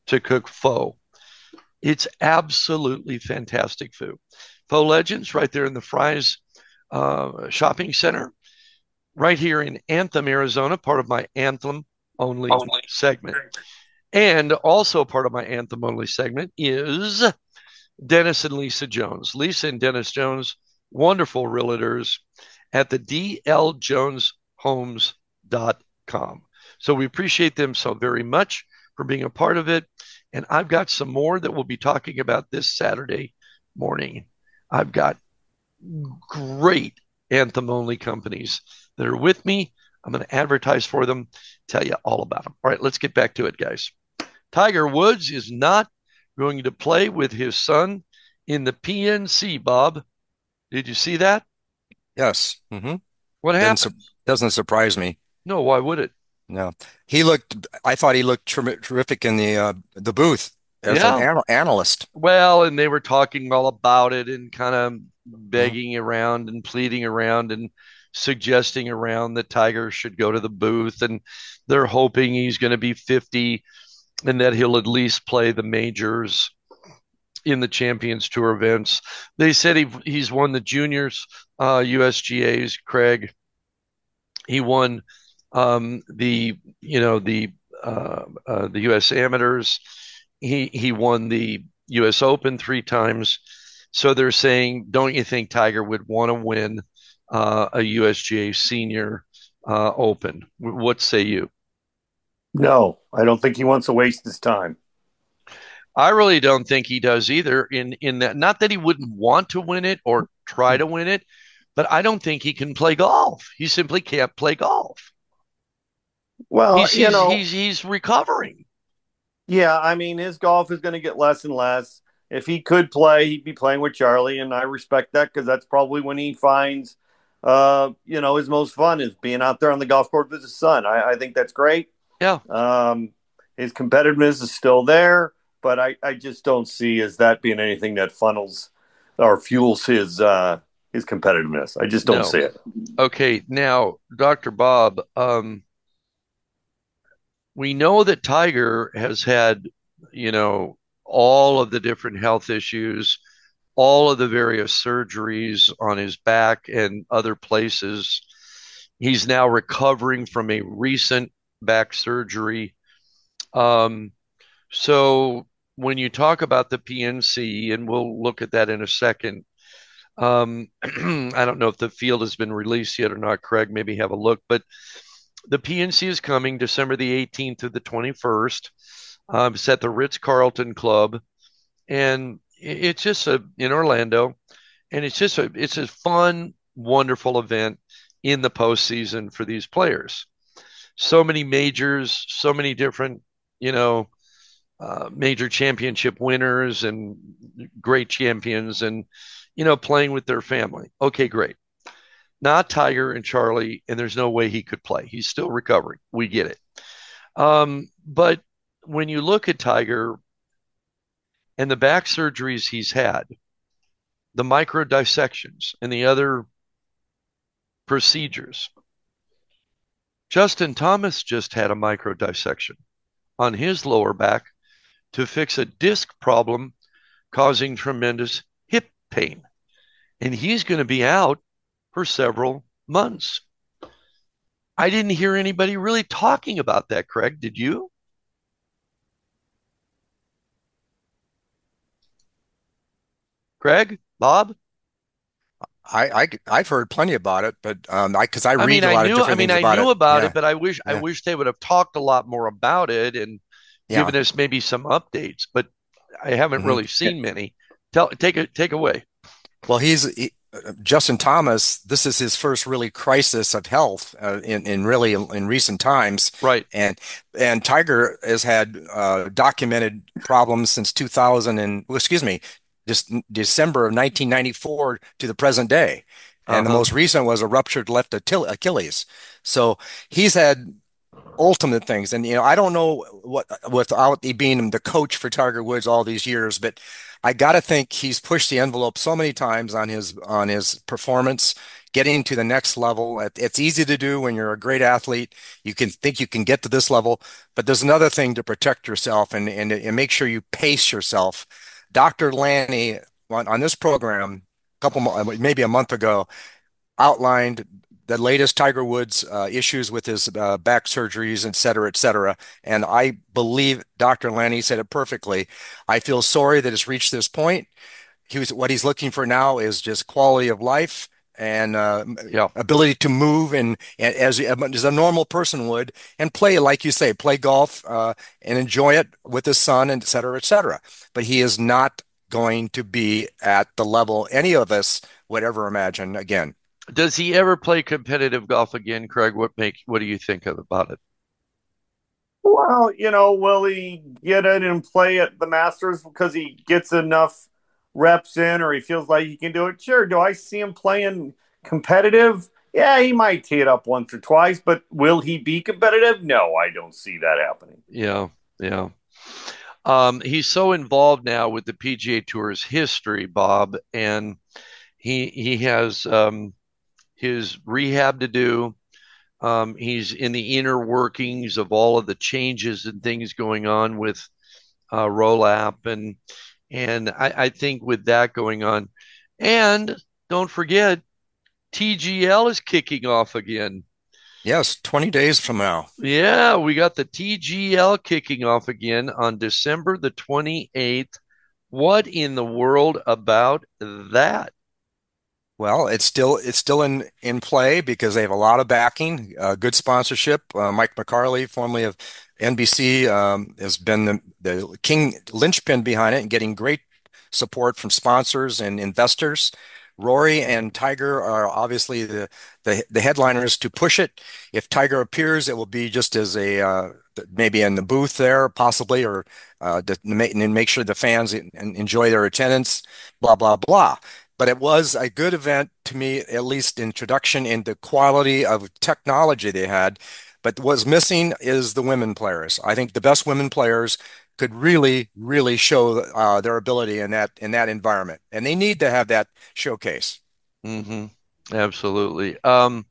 to cook pho. It's absolutely fantastic food. Pho Legends, right there in the Fry's uh, shopping center, right here in Anthem, Arizona, part of my Anthem only Only. segment. And also part of my Anthem only segment is Dennis and Lisa Jones. Lisa and Dennis Jones, wonderful realtors at the d l jones homes dot com. So we appreciate them so very much for being a part of it. And I've got some more that we'll be talking about this Saturday morning. I've got great Anthem only companies that are with me. I'm going to advertise for them, tell you all about them. All right, let's get back to it, guys. Tiger Woods is not going to play with his son in the P N C, Bob. Did you see that? Yes. Mm-hmm. What Doesn't, happened? su- doesn't surprise me. No, why would it? No, he looked. I thought he looked ter terrific in the uh, the booth as Yeah. an anal analyst. Well, and they were talking all about it and kind of Mhm. begging around and pleading around and suggesting around that Tiger should go to the booth. And they're hoping he's going to be fifty and that he'll at least play the majors in the Champions Tour events. They said he, he's won the juniors, uh, U S G As, Craig. He won um, the, you know, the uh, uh, the U S amateurs. He he won the U S Open three times. So they're saying, don't you think Tiger would want to win uh, a U S G A Senior uh, Open? What say you? No, I don't think he wants to waste his time. I really don't think he does either. In in that, not that he wouldn't want to win it or try to win it, but I don't think he can play golf. He simply can't play golf. Well, He's you he's know, he's, he's recovering. yeah, I mean, his golf is going to get less and less. If he could play, he'd be playing with Charlie, and I respect that because that's probably when he finds, uh, you know, his most fun is being out there on the golf course with his son. I, I think that's great. Yeah. Um, his competitiveness is still there, but I, I just don't see as that being anything that funnels or fuels his uh, his competitiveness. I just don't No. see it. Okay, now, Doctor Bob, um, we know that Tiger has had, you know, all of the different health issues, all of the various surgeries on his back and other places. He's now recovering from a recent back surgery. Um, so when you talk about the P N C, and we'll look at that in a second, um, I don't know if the field has been released yet or not, Craig, maybe have a look, but the P N C is coming December the eighteenth through the twenty-first. Um, it's at the Ritz-Carlton Club, and it's just a in Orlando, and it's just a it's a fun, wonderful event in the postseason for these players. So many majors, so many different, you know, uh, major championship winners and great champions, and you know, playing with their family. Okay, great. Not Tiger and Charlie, and there's no way he could play. He's still recovering. We get it. Um, but when you look at Tiger and the back surgeries he's had, the micro dissections and the other procedures, Justin Thomas just had a micro dissection on his lower back to fix a disc problem causing tremendous hip pain. And he's going to be out for several months. I didn't hear anybody really talking about that, Craig. Did you? Craig? Bob? I, I I've heard plenty about it, but um, I because I I read mean, a I lot of knew, I different mean, things I about knew it. about Yeah, it, but I wish, I yeah, wish they would have talked a lot more about it and yeah. given us maybe some updates, but I haven't hmm really seen many. Tell, take it, take away. Well, he's he, uh, Justin Thomas. This is his first really crisis of health uh, in in really in recent times, Right. and and Tiger has had uh, documented problems since two thousand and well, excuse me, just December of nineteen ninety-four to the present day, and the Uh-huh. most recent was a ruptured left Achilles. So he's had ultimate things. And you know, I don't know what without he being the coach for Tiger Woods all these years, but I got to think he's pushed the envelope so many times on his on his performance getting to the next level. It's easy to do when you're a great athlete. You can think you can get to this level, but there's another thing to protect yourself and, and, and make sure you pace yourself. Doctor Lanny on, on this program, a couple, maybe a month ago, outlined the latest Tiger Woods uh, issues with his uh, back surgeries, et cetera, et cetera. And I believe Doctor Lanny said it perfectly. I feel sorry that it's reached this point. He was, what he's looking for now is just quality of life and uh, Yeah. ability to move and, and as, as a normal person would, and play, like you say, play golf uh, and enjoy it with his son, and et cetera, et cetera. But he is not going to be at the level any of us would ever imagine again. Does he ever play competitive golf again, Craig? What make what do you think of about it? Well, you know, will he get in and play at the Masters because he gets enough reps in or he feels like he can do it? Sure. Do I see him playing competitive? Yeah, he might tee it up once or twice, but will he be competitive? No, I don't see that happening. Yeah, yeah. Um, he's so involved now with the P G A Tour's history, Bob, and he he has um, his rehab to do. Um, he's in the inner workings of all of the changes and things going on with uh, Rolap, and and I, I think with that going on, and don't forget, T G L is kicking off again. Yes, twenty days from now. Yeah, we got the T G L kicking off again on December the twenty-eighth. What in the world about that? Well, it's still it's still in in play because they have a lot of backing, uh, good sponsorship. Uh, Mike McCarley, formerly of N B C, um, has been the, the king linchpin behind it and getting great support from sponsors and investors. Rory and Tiger are obviously the, the the headliners to push it. If Tiger appears, it will be just as a uh, maybe in the booth there, possibly, or uh, to make, and make sure the fans enjoy their attendance. Blah blah blah. But it was a good event to me, at least introduction into quality of technology they had. But what's missing is the women players. I think the best women players could really, really show uh, their ability in that in that environment, and they need to have that showcase. Mm-hmm. Absolutely. Um,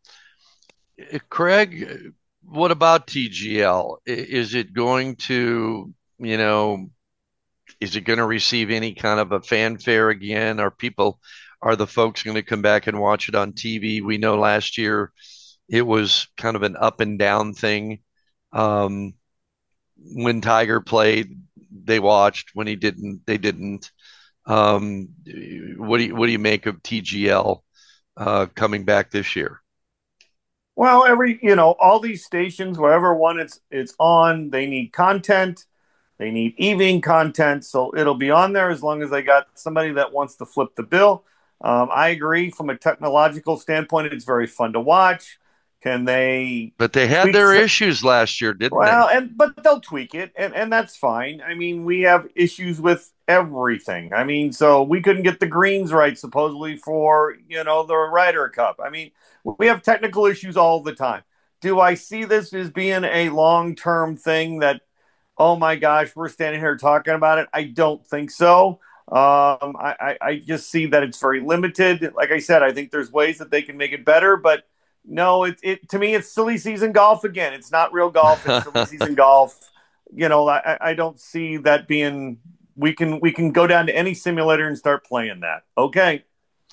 Craig, what about T G L? Is it going to, you know, is it going to receive any kind of a fanfare again? Are people, are the folks going to come back and watch it on T V? We know last year it was kind of an up and down thing. Um, when Tiger played, they watched. When he didn't, they didn't. Um, what do you what do you make of T G L uh, coming back this year? Well, every you know, all these stations, whatever one it's it's on, they need content. They need evening content, so it'll be on there as long as they got somebody that wants to flip the bill. Um, I agree. From a technological standpoint, it's very fun to watch. Can they? But they had their some... issues last year, didn't well, they? Well, and but they'll tweak it, and, and that's fine. I mean, we have issues with everything. I mean, so we couldn't get the greens right, supposedly, for, you know, the Ryder Cup. I mean, we have technical issues all the time. Do I see this as being a long-term thing that, oh my gosh, we're standing here talking about it? I don't think so. Um, I, I, I just see that it's very limited. Like I said, I think there's ways that they can make it better, but no, it, it to me, it's silly season golf again. It's not real golf. It's silly season golf. You know, I, I don't see that being, we can, we can go down to any simulator and start playing that. Okay.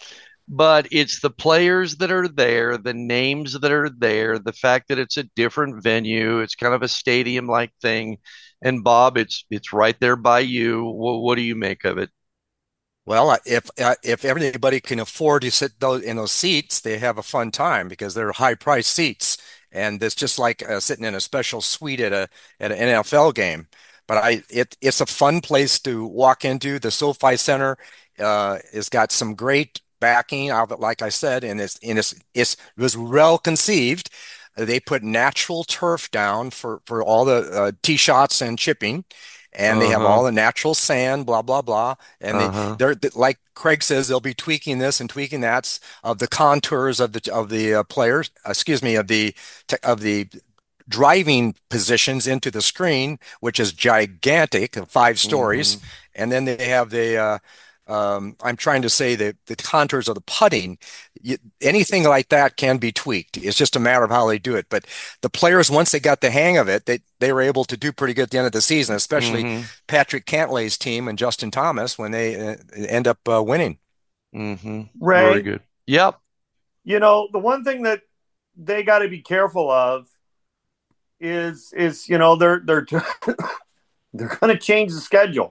But it's the players that are there, the names that are there, the fact that it's a different venue. It's kind of a stadium-like thing. And Bob, it's it's right there by you. What, what do you make of it? Well, if if everybody can afford to sit those in those seats, they have a fun time because they're high-priced seats, and it's just like uh, sitting in a special suite at a at an N F L game. But I it it's a fun place to walk into. The SoFi Center uh, has got some great backing of it, like I said, and it's and it's, it's it was well conceived. They put natural turf down for for all the uh, tee shots and chipping. And they have Uh-huh. all the natural sand, blah, blah, blah. And Uh-huh. they, they're like Craig says, they'll be tweaking this and tweaking that of the contours of the of the uh, players, excuse me, of the of the driving positions into the screen, which is gigantic, five stories. Mm-hmm. And then they have the uh, Um, I'm trying to say that the contours of the putting, you, anything like that can be tweaked. It's just a matter of how they do it. But the players, once they got the hang of it, they, they were able to do pretty good at the end of the season, especially Mm-hmm. Patrick Cantlay's team and Justin Thomas when they uh, end up uh, winning. Mm-hmm. Very Ray, good. Yep. you know, the one thing that they got to be careful of is is you know they're they're they're going to change the schedule.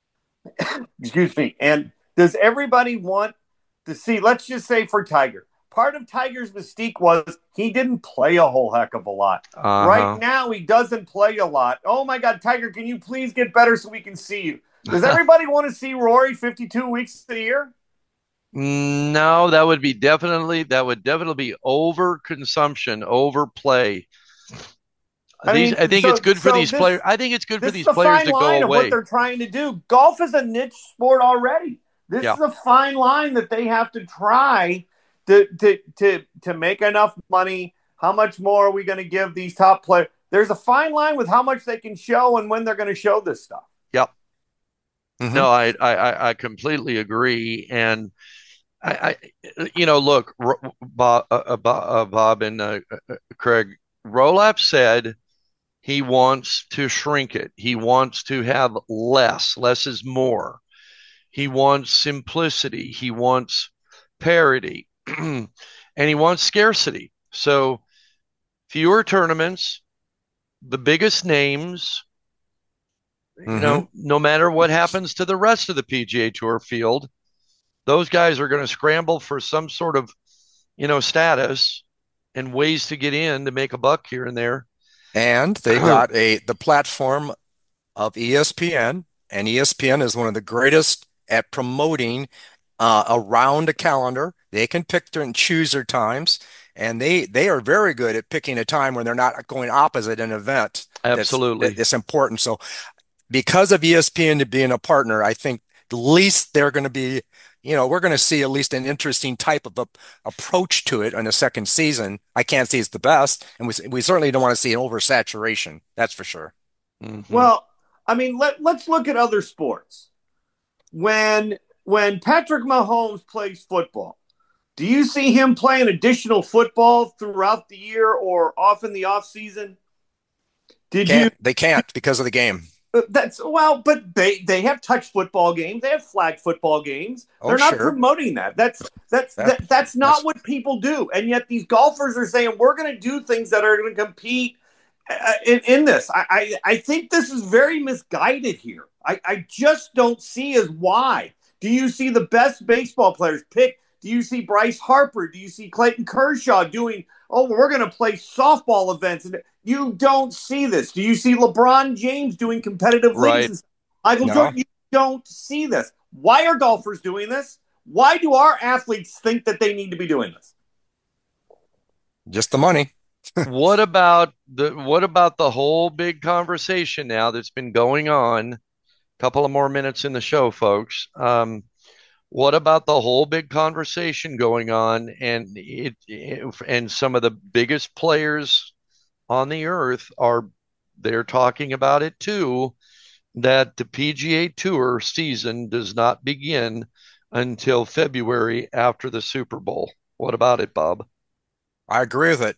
Excuse me. And does everybody want to see? Let's just say for Tiger, part of Tiger's mystique was he didn't play a whole heck of a lot. Uh-huh. Right now, he doesn't play a lot. Oh my God, Tiger, can you please get better so we can see you? Does everybody want to see Rory fifty-two weeks a year? No, that would be definitely that would definitely be overconsumption, overplay. I These, mean, I think so, it's good for so these this, players. I think it's good for this these is a players fine to go line of what away. they're trying to do. Golf is a niche sport already. This Yeah. is a fine line that they have to try to to to to make enough money. How much more are we going to give these top players? There's a fine line with how much they can show and when they're going to show this stuff. Yep. Mhm. No, I, I I completely agree, and I, I you know, look, Ro- Bob, uh, Bob, uh, Bob and uh, uh, Craig, Rolap said he wants to shrink it. He wants to have less. Less is more. He wants simplicity. He wants parity, and he wants scarcity. So fewer tournaments, the biggest names. You Mhm. know, no matter what happens to the rest of the P G A Tour field, those guys are going to scramble for some sort of, you know, status and ways to get in to make a buck here and there. And they got a the platform of E S P N, and E S P N is one of the greatest at promoting uh, around a calendar. They can pick their and choose their times, and they they are very good at picking a time when they're not going opposite an event that's Absolutely. that's important. So because of E S P N to being a partner, I think at least they're going to be, you know, we're going to see at least an interesting type of a, approach to it in the second season. I can't say it's the best, and we we certainly don't want to see an oversaturation. That's for sure. Mhm. Well, I mean, let let's look at other sports. When when Patrick Mahomes plays football, do you see him playing additional football throughout the year or off in the off season? Did Can't, you? they can't because of the game. That's well, but they they have touch football games. They have flag football games. Oh, They're not sure. promoting that. That's that's That- that, that's not that's- what people do. And yet these golfers are saying we're going to do things that are going to compete uh, in, in this. I, I I think this is very misguided here. I, I just don't see as why. Do you see the best baseball players pick? Do you see Bryce Harper? Do you see Clayton Kershaw doing, oh, we're going to play softball events? And you don't see this. Do you see LeBron James doing competitive Right. leagues? Michael No. Jordan, you don't see this. Why are golfers doing this? Why do our athletes think that they need to be doing this? Just the money. What about the what about the whole big conversation now that's been going on? A couple of more minutes in the show, folks. Um, what about the whole big conversation going on, and it, it and some of the biggest players on the earth are they're talking about it too, that the P G A Tour season does not begin until February after the Super Bowl. What about it, Bob? I agree with it.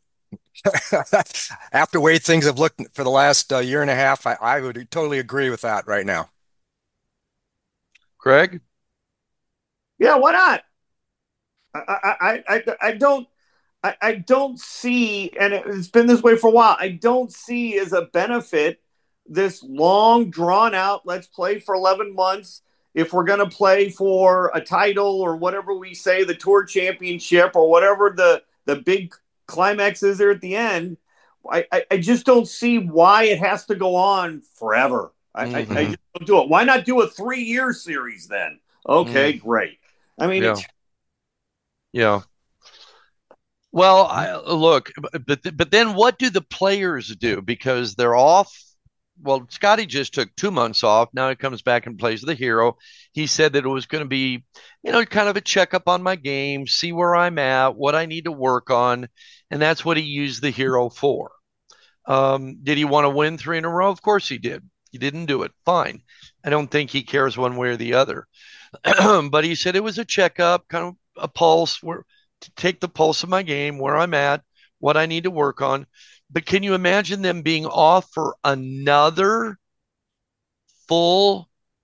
After the way things have looked for the last uh, year and a half, I, I would totally agree with that right now. Craig? Yeah, why not? I I I, I don't I, I don't see, and it's been this way for a while. I don't see as a benefit this long drawn out. Let's play for eleven months. If we're going to play for a title or whatever we say, the tour championship or whatever the the big climax is there at the end, I, I, I just don't see why it has to go on forever. I, mm-hmm. I, I just don't do it. Why not do a three year series then? Okay, mm. great. I mean, yeah. it's, yeah. Well, I, look, but but then what do the players do? Because they're off. Well, Scotty just took two months off. Now he comes back and plays the hero. He said that it was going to be, you know, kind of a checkup on my game, see where I'm at, what I need to work on, and that's what he used the hero for. Um, did he want to win three in a row? Of course he did. He didn't do it. Fine. I don't think he cares one way or the other. But he said it was a checkup, kind of a pulse, where to take the pulse of my game, where I'm at, what I need to work on. But can you imagine them being off for another full,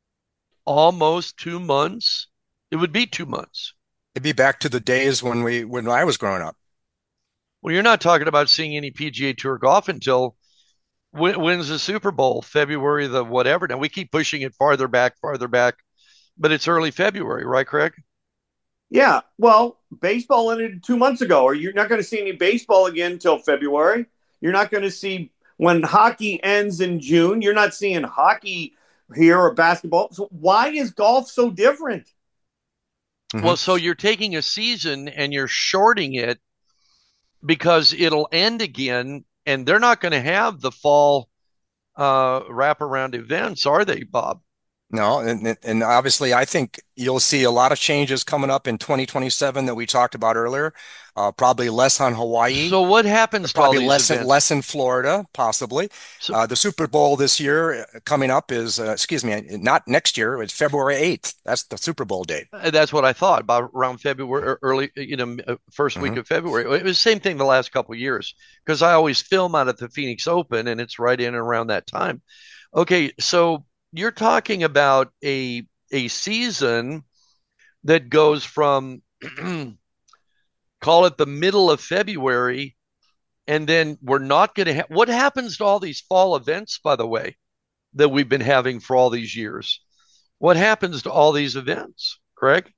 almost two months? It would be two months. It'd be back to the days when we when I was growing up. Well, you're not talking about seeing any P G A Tour golf until win, wins the Super Bowl, February the whatever. Now we keep pushing it farther back, farther back, but it's early February, right, Craig? Yeah. Well, baseball ended two months ago, or you're not going to see any baseball again until February. You're not going to see when hockey ends in June. You're not seeing hockey here or basketball. So why is golf so different? Mm-hmm. Well, so you're taking a season and you're shorting it because it'll end again, and they're not going to have the fall uh, wraparound events, are they, Bob? No, and, and obviously I think you'll see a lot of changes coming up in twenty twenty-seven that we talked about earlier. Uh, probably less on Hawaii. So what happens to all Probably these less in, events? less in Florida, possibly. So, Uh, the Super Bowl this year uh, coming up is, uh, excuse me, not next year. It's February eighth. That's the Super Bowl date. uh, that's what I thought, about around February or early, you know, uh, first week Mhm. of February. It was the same thing the last couple of years because I always film out at the Phoenix Open, and it's right in and around that time. Okay, so you're talking about a a season that goes from call it the middle of February, and then we're not going to have. What happens to all these fall events, by the way, that we've been having for all these years? What happens to all these events, Craig?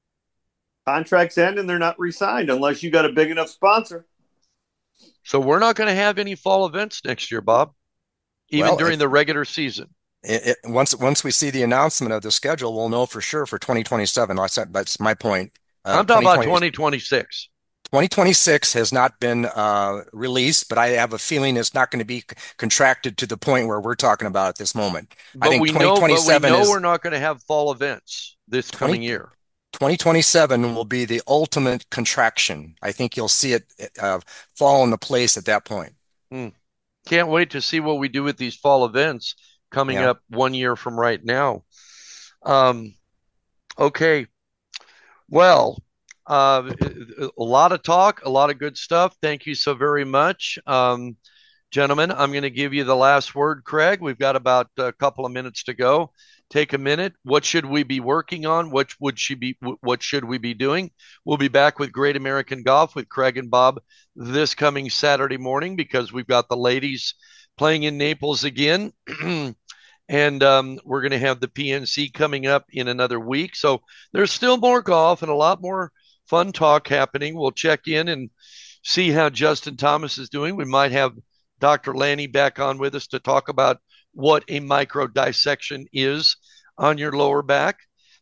Contracts end and they're not re-signed unless you got a big enough sponsor. So we're not going to have any fall events next year, Bob, even Well, during if- the regular season. It, it, once once we see the announcement of the schedule, we'll know for sure for twenty twenty-seven. That's, that's my point. Uh, I'm talking about twenty twenty twenty twenty-six. twenty twenty-six has not been uh, released, but I have a feeling it's not going to be c- contracted to the point where we're talking about at this moment. I But think we know, but we 2027 know is we're not going to have fall events this coming twenty year. twenty twenty-seven will be the ultimate contraction. I think you'll see it uh, fall into place at that point. Can't wait to see what we do with these fall events coming Yeah. up one year from right now. Um, okay. Well, uh, a lot of talk, a lot of good stuff. Thank you so very much. Um, gentlemen, I'm going to give you the last word, Craig. We've got about a couple of minutes to go. Take a minute. What should we be working on? What would she be? What should we be doing? We'll be back with Great American Golf with Craig and Bob this coming Saturday morning because we've got the ladies playing in Naples again. And um, we're going to have the P N C coming up in another week. So there's still more golf and a lot more fun talk happening. We'll check in and see how Justin Thomas is doing. We might have Doctor Lanny back on with us to talk about what a micro dissection is on your lower back.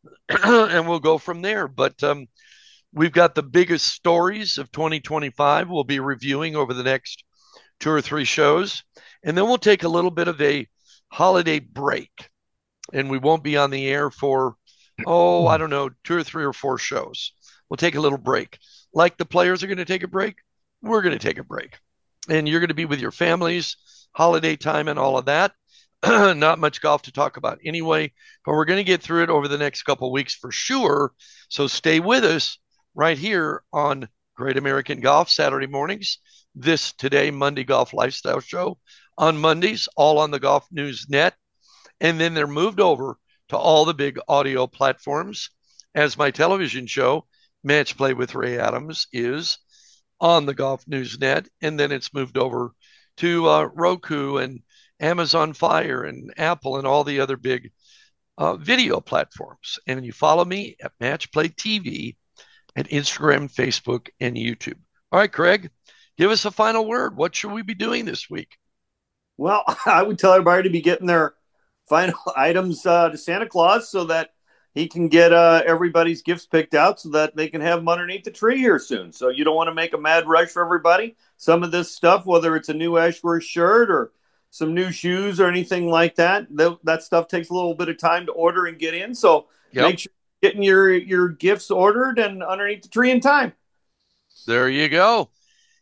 And we'll go from there. But um, we've got the biggest stories of twenty twenty-five we'll be reviewing over the next two or three shows. And then we'll take a little bit of a holiday break, and we won't be on the air for, oh, I don't know, two or three or four shows. We'll take a little break. Like the players are going to take a break, we're going to take a break. And you're going to be with your families, holiday time and all of that. Not much golf to talk about anyway, but we're going to get through it over the next couple of weeks for sure. So stay with us right here on Great American Golf Saturday mornings. This Today Monday Golf Lifestyle Show on Mondays, all on the Golf News Net. And then they're moved over to all the big audio platforms as my television show, Match Play with Ray Adams, is on the Golf News Net. And then it's moved over to uh, Roku and Amazon Fire and Apple and all the other big uh, video platforms. And you follow me at Match Play T V at Instagram, Facebook, and YouTube. All right, Craig, give us a final word. What should we be doing this week? Well, I would tell everybody to be getting their final items uh, to Santa Claus so that he can get uh, everybody's gifts picked out so that they can have them underneath the tree here soon. So you don't want to make a mad rush for everybody. Some of this stuff, whether it's a new Ashworth shirt or some new shoes or anything like that, th- that stuff takes a little bit of time to order and get in. So Yep. make sure you're getting your, your gifts ordered and underneath the tree in time. There you go.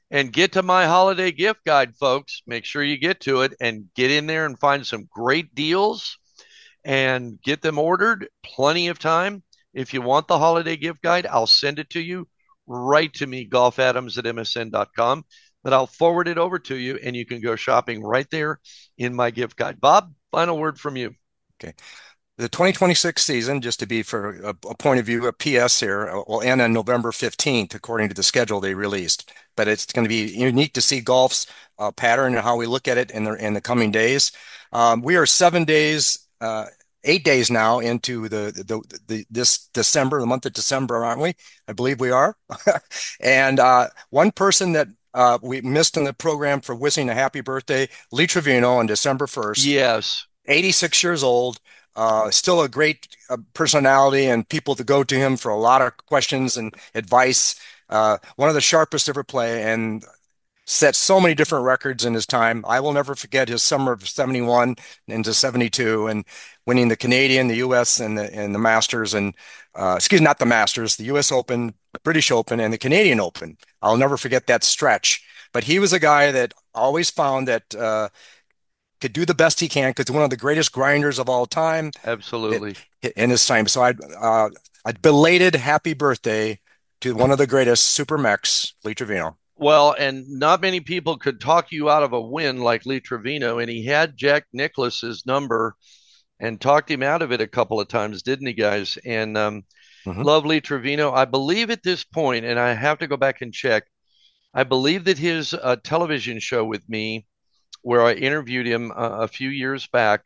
And get to my holiday gift guide, folks. Make sure you get to it and get in there and find some great deals and get them ordered. Plenty of time. If you want the holiday gift guide, I'll send it to you. Write to me, golf adams at m s n dot com, but I'll forward it over to you and you can go shopping right there in my gift guide. Bob, final word from you. Okay. The twenty twenty-six season, just to be for a, a point of view, a P S here, will end on November fifteenth, according to the schedule they released. But it's going to be unique to see golf's uh, pattern and how we look at it in the in the coming days. Um, we are seven days, uh, eight days now into the, the the this December, the month of December, aren't we? I believe we are. And uh, one person that uh, we missed in the program for wishing a happy birthday, Lee Trevino, on December first. Yes. eighty-six years old. Uh, still a great uh, personality and people to go to him for a lot of questions and advice. Uh, one of the sharpest ever play and set so many different records in his time. I will never forget his summer of seventy-one into seventy-two and winning the Canadian, the U S, and the, and the Masters, and uh, excuse me, not the Masters, the U S Open, British Open, and the Canadian Open. I'll never forget that stretch. But he was a guy that always found that uh, could do the best he can because one of the greatest grinders of all time. Absolutely. In his time. So I'd, uh, a belated happy birthday to one of the greatest super mechs, Lee Trevino. Well, and not many people could talk you out of a win like Lee Trevino, and he had Jack Nicklaus's number and talked him out of it a couple of times, didn't he, guys? And um, mm-hmm. Love Lee Trevino. I believe at this point, and I have to go back and check, I believe that his uh, television show with me, where I interviewed him uh, a few years back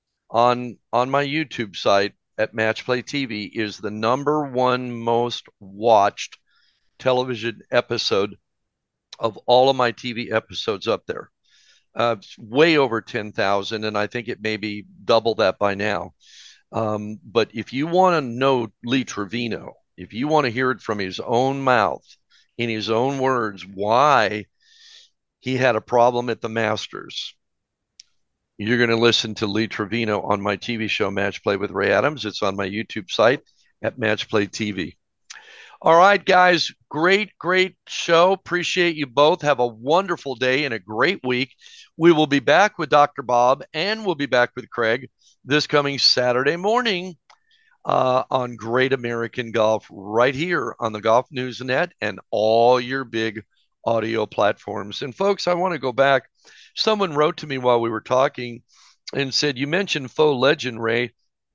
on on my YouTube site at Match Play T V, is the number one most watched television episode of all of my T V episodes up there. Uh, it's way over ten thousand, and I think it may be double that by now. Um, but if you want to know Lee Trevino, if you want to hear it from his own mouth, in his own words, why he had a problem at the Masters, you're going to listen to Lee Trevino on my T V show, Match Play with Ray Adams. It's on my YouTube site at Match Play T V. All right, guys, great, great show. Appreciate you both. Have a wonderful day and a great week. We will be back with Doctor Bob and we'll be back with Craig this coming Saturday morning uh, on Great American Golf right here on the Golf News Net and all your big audio platforms. And folks, I want to go back. Someone wrote to me while we were talking and said, you mentioned Faux Legend, Ray,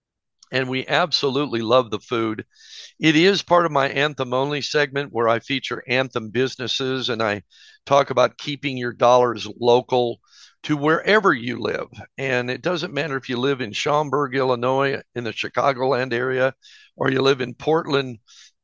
and we absolutely love the food. It is part of my Anthem Only segment where I feature Anthem businesses and I talk about keeping your dollars local to wherever you live. And it doesn't matter if you live in Schaumburg, Illinois, in the Chicagoland area, or you live in Portland,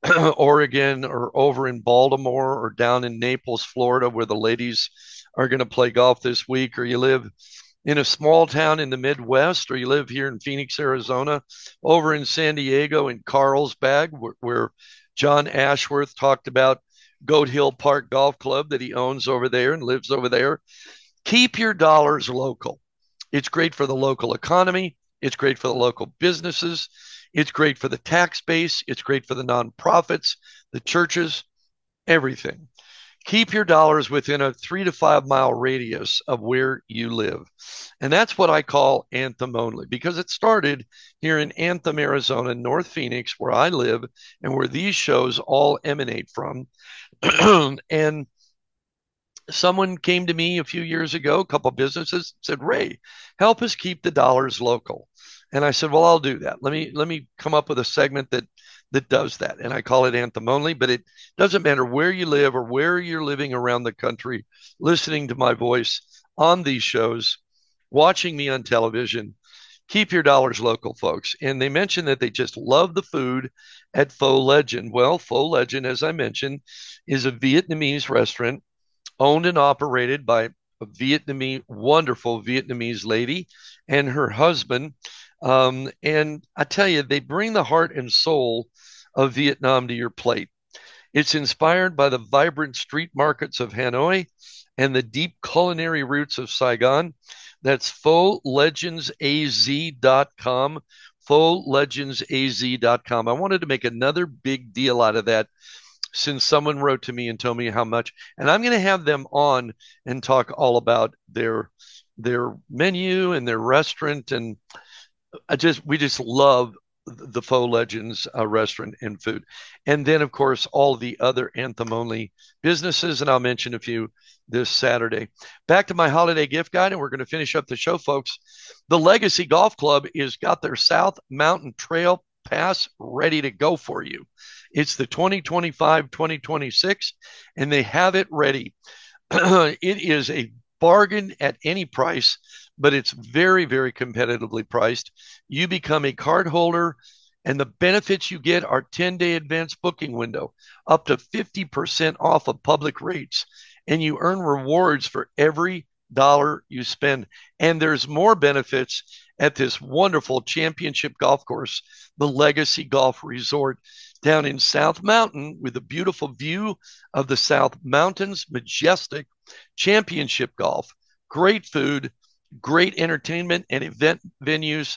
Oregon, or over in Baltimore, or down in Naples, Florida, where the ladies are going to play golf this week, or you live in a small town in the Midwest, or you live here in Phoenix, Arizona, over in San Diego in Carlsbad, where, where John Ashworth talked about Goat Hill Park Golf Club that he owns over there and lives over there. Keep your dollars local. It's great for the local economy. It's great for the local businesses. It's great for the tax base. It's great for the nonprofits, the churches, everything. Keep your dollars within a three to five mile radius of where you live. And that's what I call Anthem Only, because it started here in Anthem, Arizona, North Phoenix, where I live and where these shows all emanate from. And someone came to me a few years ago, a couple of businesses, said, Ray, help us keep the dollars local. And I said, well, I'll do that. Let me let me come up with a segment that that does that. And I call it Anthem Only, but it doesn't matter where you live or where you're living around the country, listening to my voice on these shows, watching me on television. Keep your dollars local, folks. And they mentioned that they just love the food at Faux Legend. Well, Faux Legend, as I mentioned, is a Vietnamese restaurant owned and operated by a Vietnamese, wonderful Vietnamese lady and her husband. Um, and I tell you, they bring the heart and soul of Vietnam to your plate. It's inspired by the vibrant street markets of Hanoi and the deep culinary roots of Saigon. That's faux legends a z dot com, faux legends a z dot com. I wanted to make another big deal out of that since someone wrote to me and told me how much. And I'm going to have them on and talk all about their their menu and their restaurant. And I just we just love the Faux Legends uh, restaurant and food. And then, of course, all the other Anthem-only businesses, and I'll mention a few this Saturday. Back to my holiday gift guide, and we're going to finish up the show, folks. The Legacy Golf Club has got their South Mountain Trail Pass ready to go for you. It's the twenty twenty-five twenty twenty-six, and they have it ready. It is a bargain at any price, but it's very, very competitively priced. You become a card holder, and the benefits you get are ten-day advance booking window, up to fifty percent off of public rates, and you earn rewards for every dollar you spend. And there's more benefits at this wonderful championship golf course, the Legacy Golf Resort, down in South Mountain, with a beautiful view of the South Mountains, majestic championship golf, great food, great entertainment and event venues,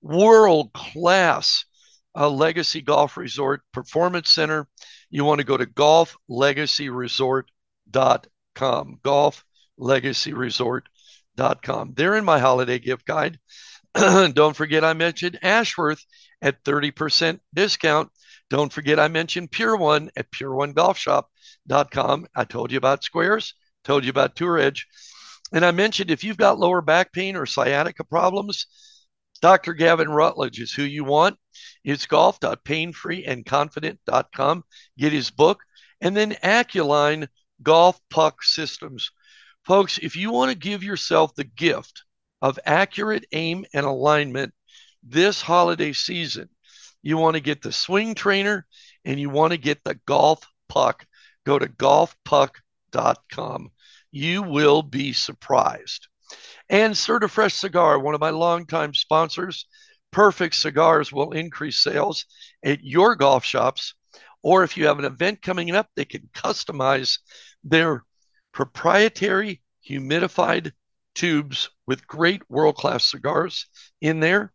world-class uh, Legacy Golf Resort Performance Center. You want to go to golf legacy resort dot com, golf legacy resort dot com. They're in my holiday gift guide. Don't forget I mentioned Ashworth at thirty percent discount. Don't forget I mentioned Pure One at pure one golf shop dot com. I told you about Squares, told you about Tour Edge. And I mentioned if you've got lower back pain or sciatica problems, Doctor Gavin Rutledge is who you want. It's golf dot pain free and confident dot com. Get his book. And then Aculine Golf Puck Systems. Folks, if you want to give yourself the gift of accurate aim and alignment this holiday season, you want to get the swing trainer and you want to get the golf puck, go to golf puck dot com. You will be surprised. And CertaFresh Cigar, one of my longtime sponsors. Perfect cigars will increase sales at your golf shops, or if you have an event coming up, they can customize their proprietary humidified tubes with great world-class cigars in there.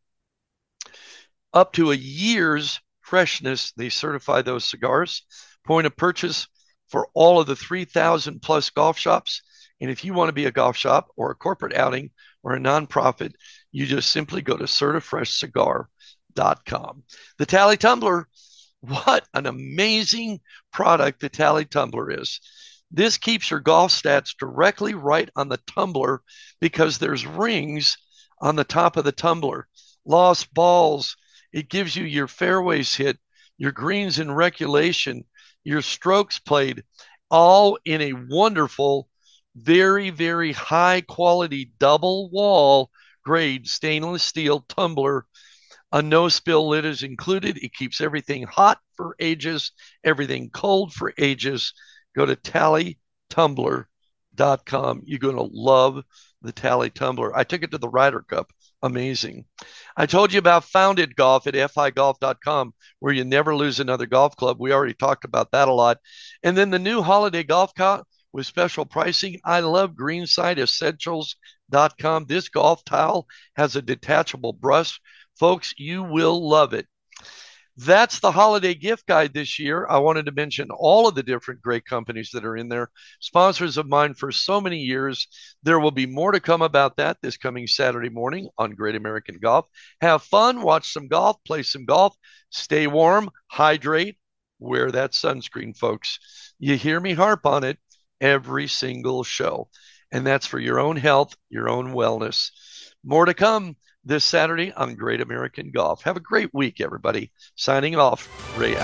Up to a year's freshness, they certify those cigars. Point of purchase for all of the three thousand plus golf shops. And if you want to be a golf shop or a corporate outing or a nonprofit, you just simply go to certa fresh cigar dot com. The Tally Tumbler, what an amazing product the Tally Tumbler is. This keeps your golf stats directly right on the tumbler because there's rings on the top of the tumbler. Lost balls, it gives you your fairways hit, your greens in regulation, your strokes played, all in a wonderful, very, very high quality double wall grade stainless steel tumbler. A no spill lid is included. It keeps everything hot for ages, everything cold for ages. Go to tally tumbler dot com. You're going to love the Tally Tumbler. I took it to the Ryder Cup. Amazing. I told you about Founded Golf at f i golf dot com, where you never lose another golf club. We already talked about that a lot. And then the new holiday golf cup with special pricing. I love greenside essentials dot com. This golf towel has a detachable brush. Folks, you will love it. That's the holiday gift guide this year. I wanted to mention all of the different great companies that are in there, sponsors of mine for so many years. There will be more to come about that this coming Saturday morning on Great American Golf. Have fun, watch some golf, play some golf, stay warm, hydrate, wear that sunscreen, folks. You hear me harp on it every single show, and that's for your own health, your own wellness. More to come this Saturday on Great American Golf. Have a great week, everybody. Signing off, Ray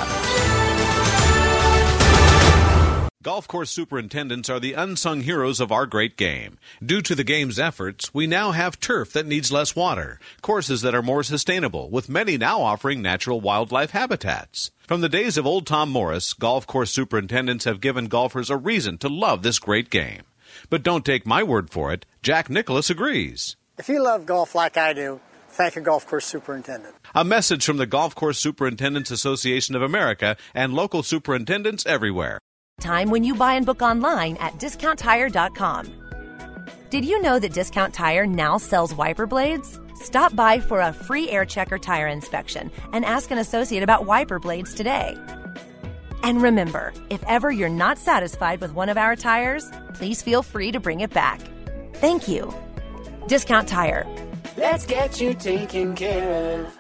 Adams. Golf course superintendents are the unsung heroes of our great game. Due to the game's efforts, we now have turf that needs less water, courses that are more sustainable, with many now offering natural wildlife habitats. From the days of old Tom Morris, golf course superintendents have given golfers a reason to love this great game. But don't take my word for it. Jack Nicklaus agrees. If you love golf like I do, thank a golf course superintendent. A message from the Golf Course Superintendents Association of America and local superintendents everywhere. Time when you buy and book online at discount tire dot com. Did you know that Discount Tire now sells wiper blades? Stop by for a free air checker tire inspection and ask an associate about wiper blades today. And remember, if ever you're not satisfied with one of our tires, please feel free to bring it back. Thank you. Discount Tire. Let's get you taken care of.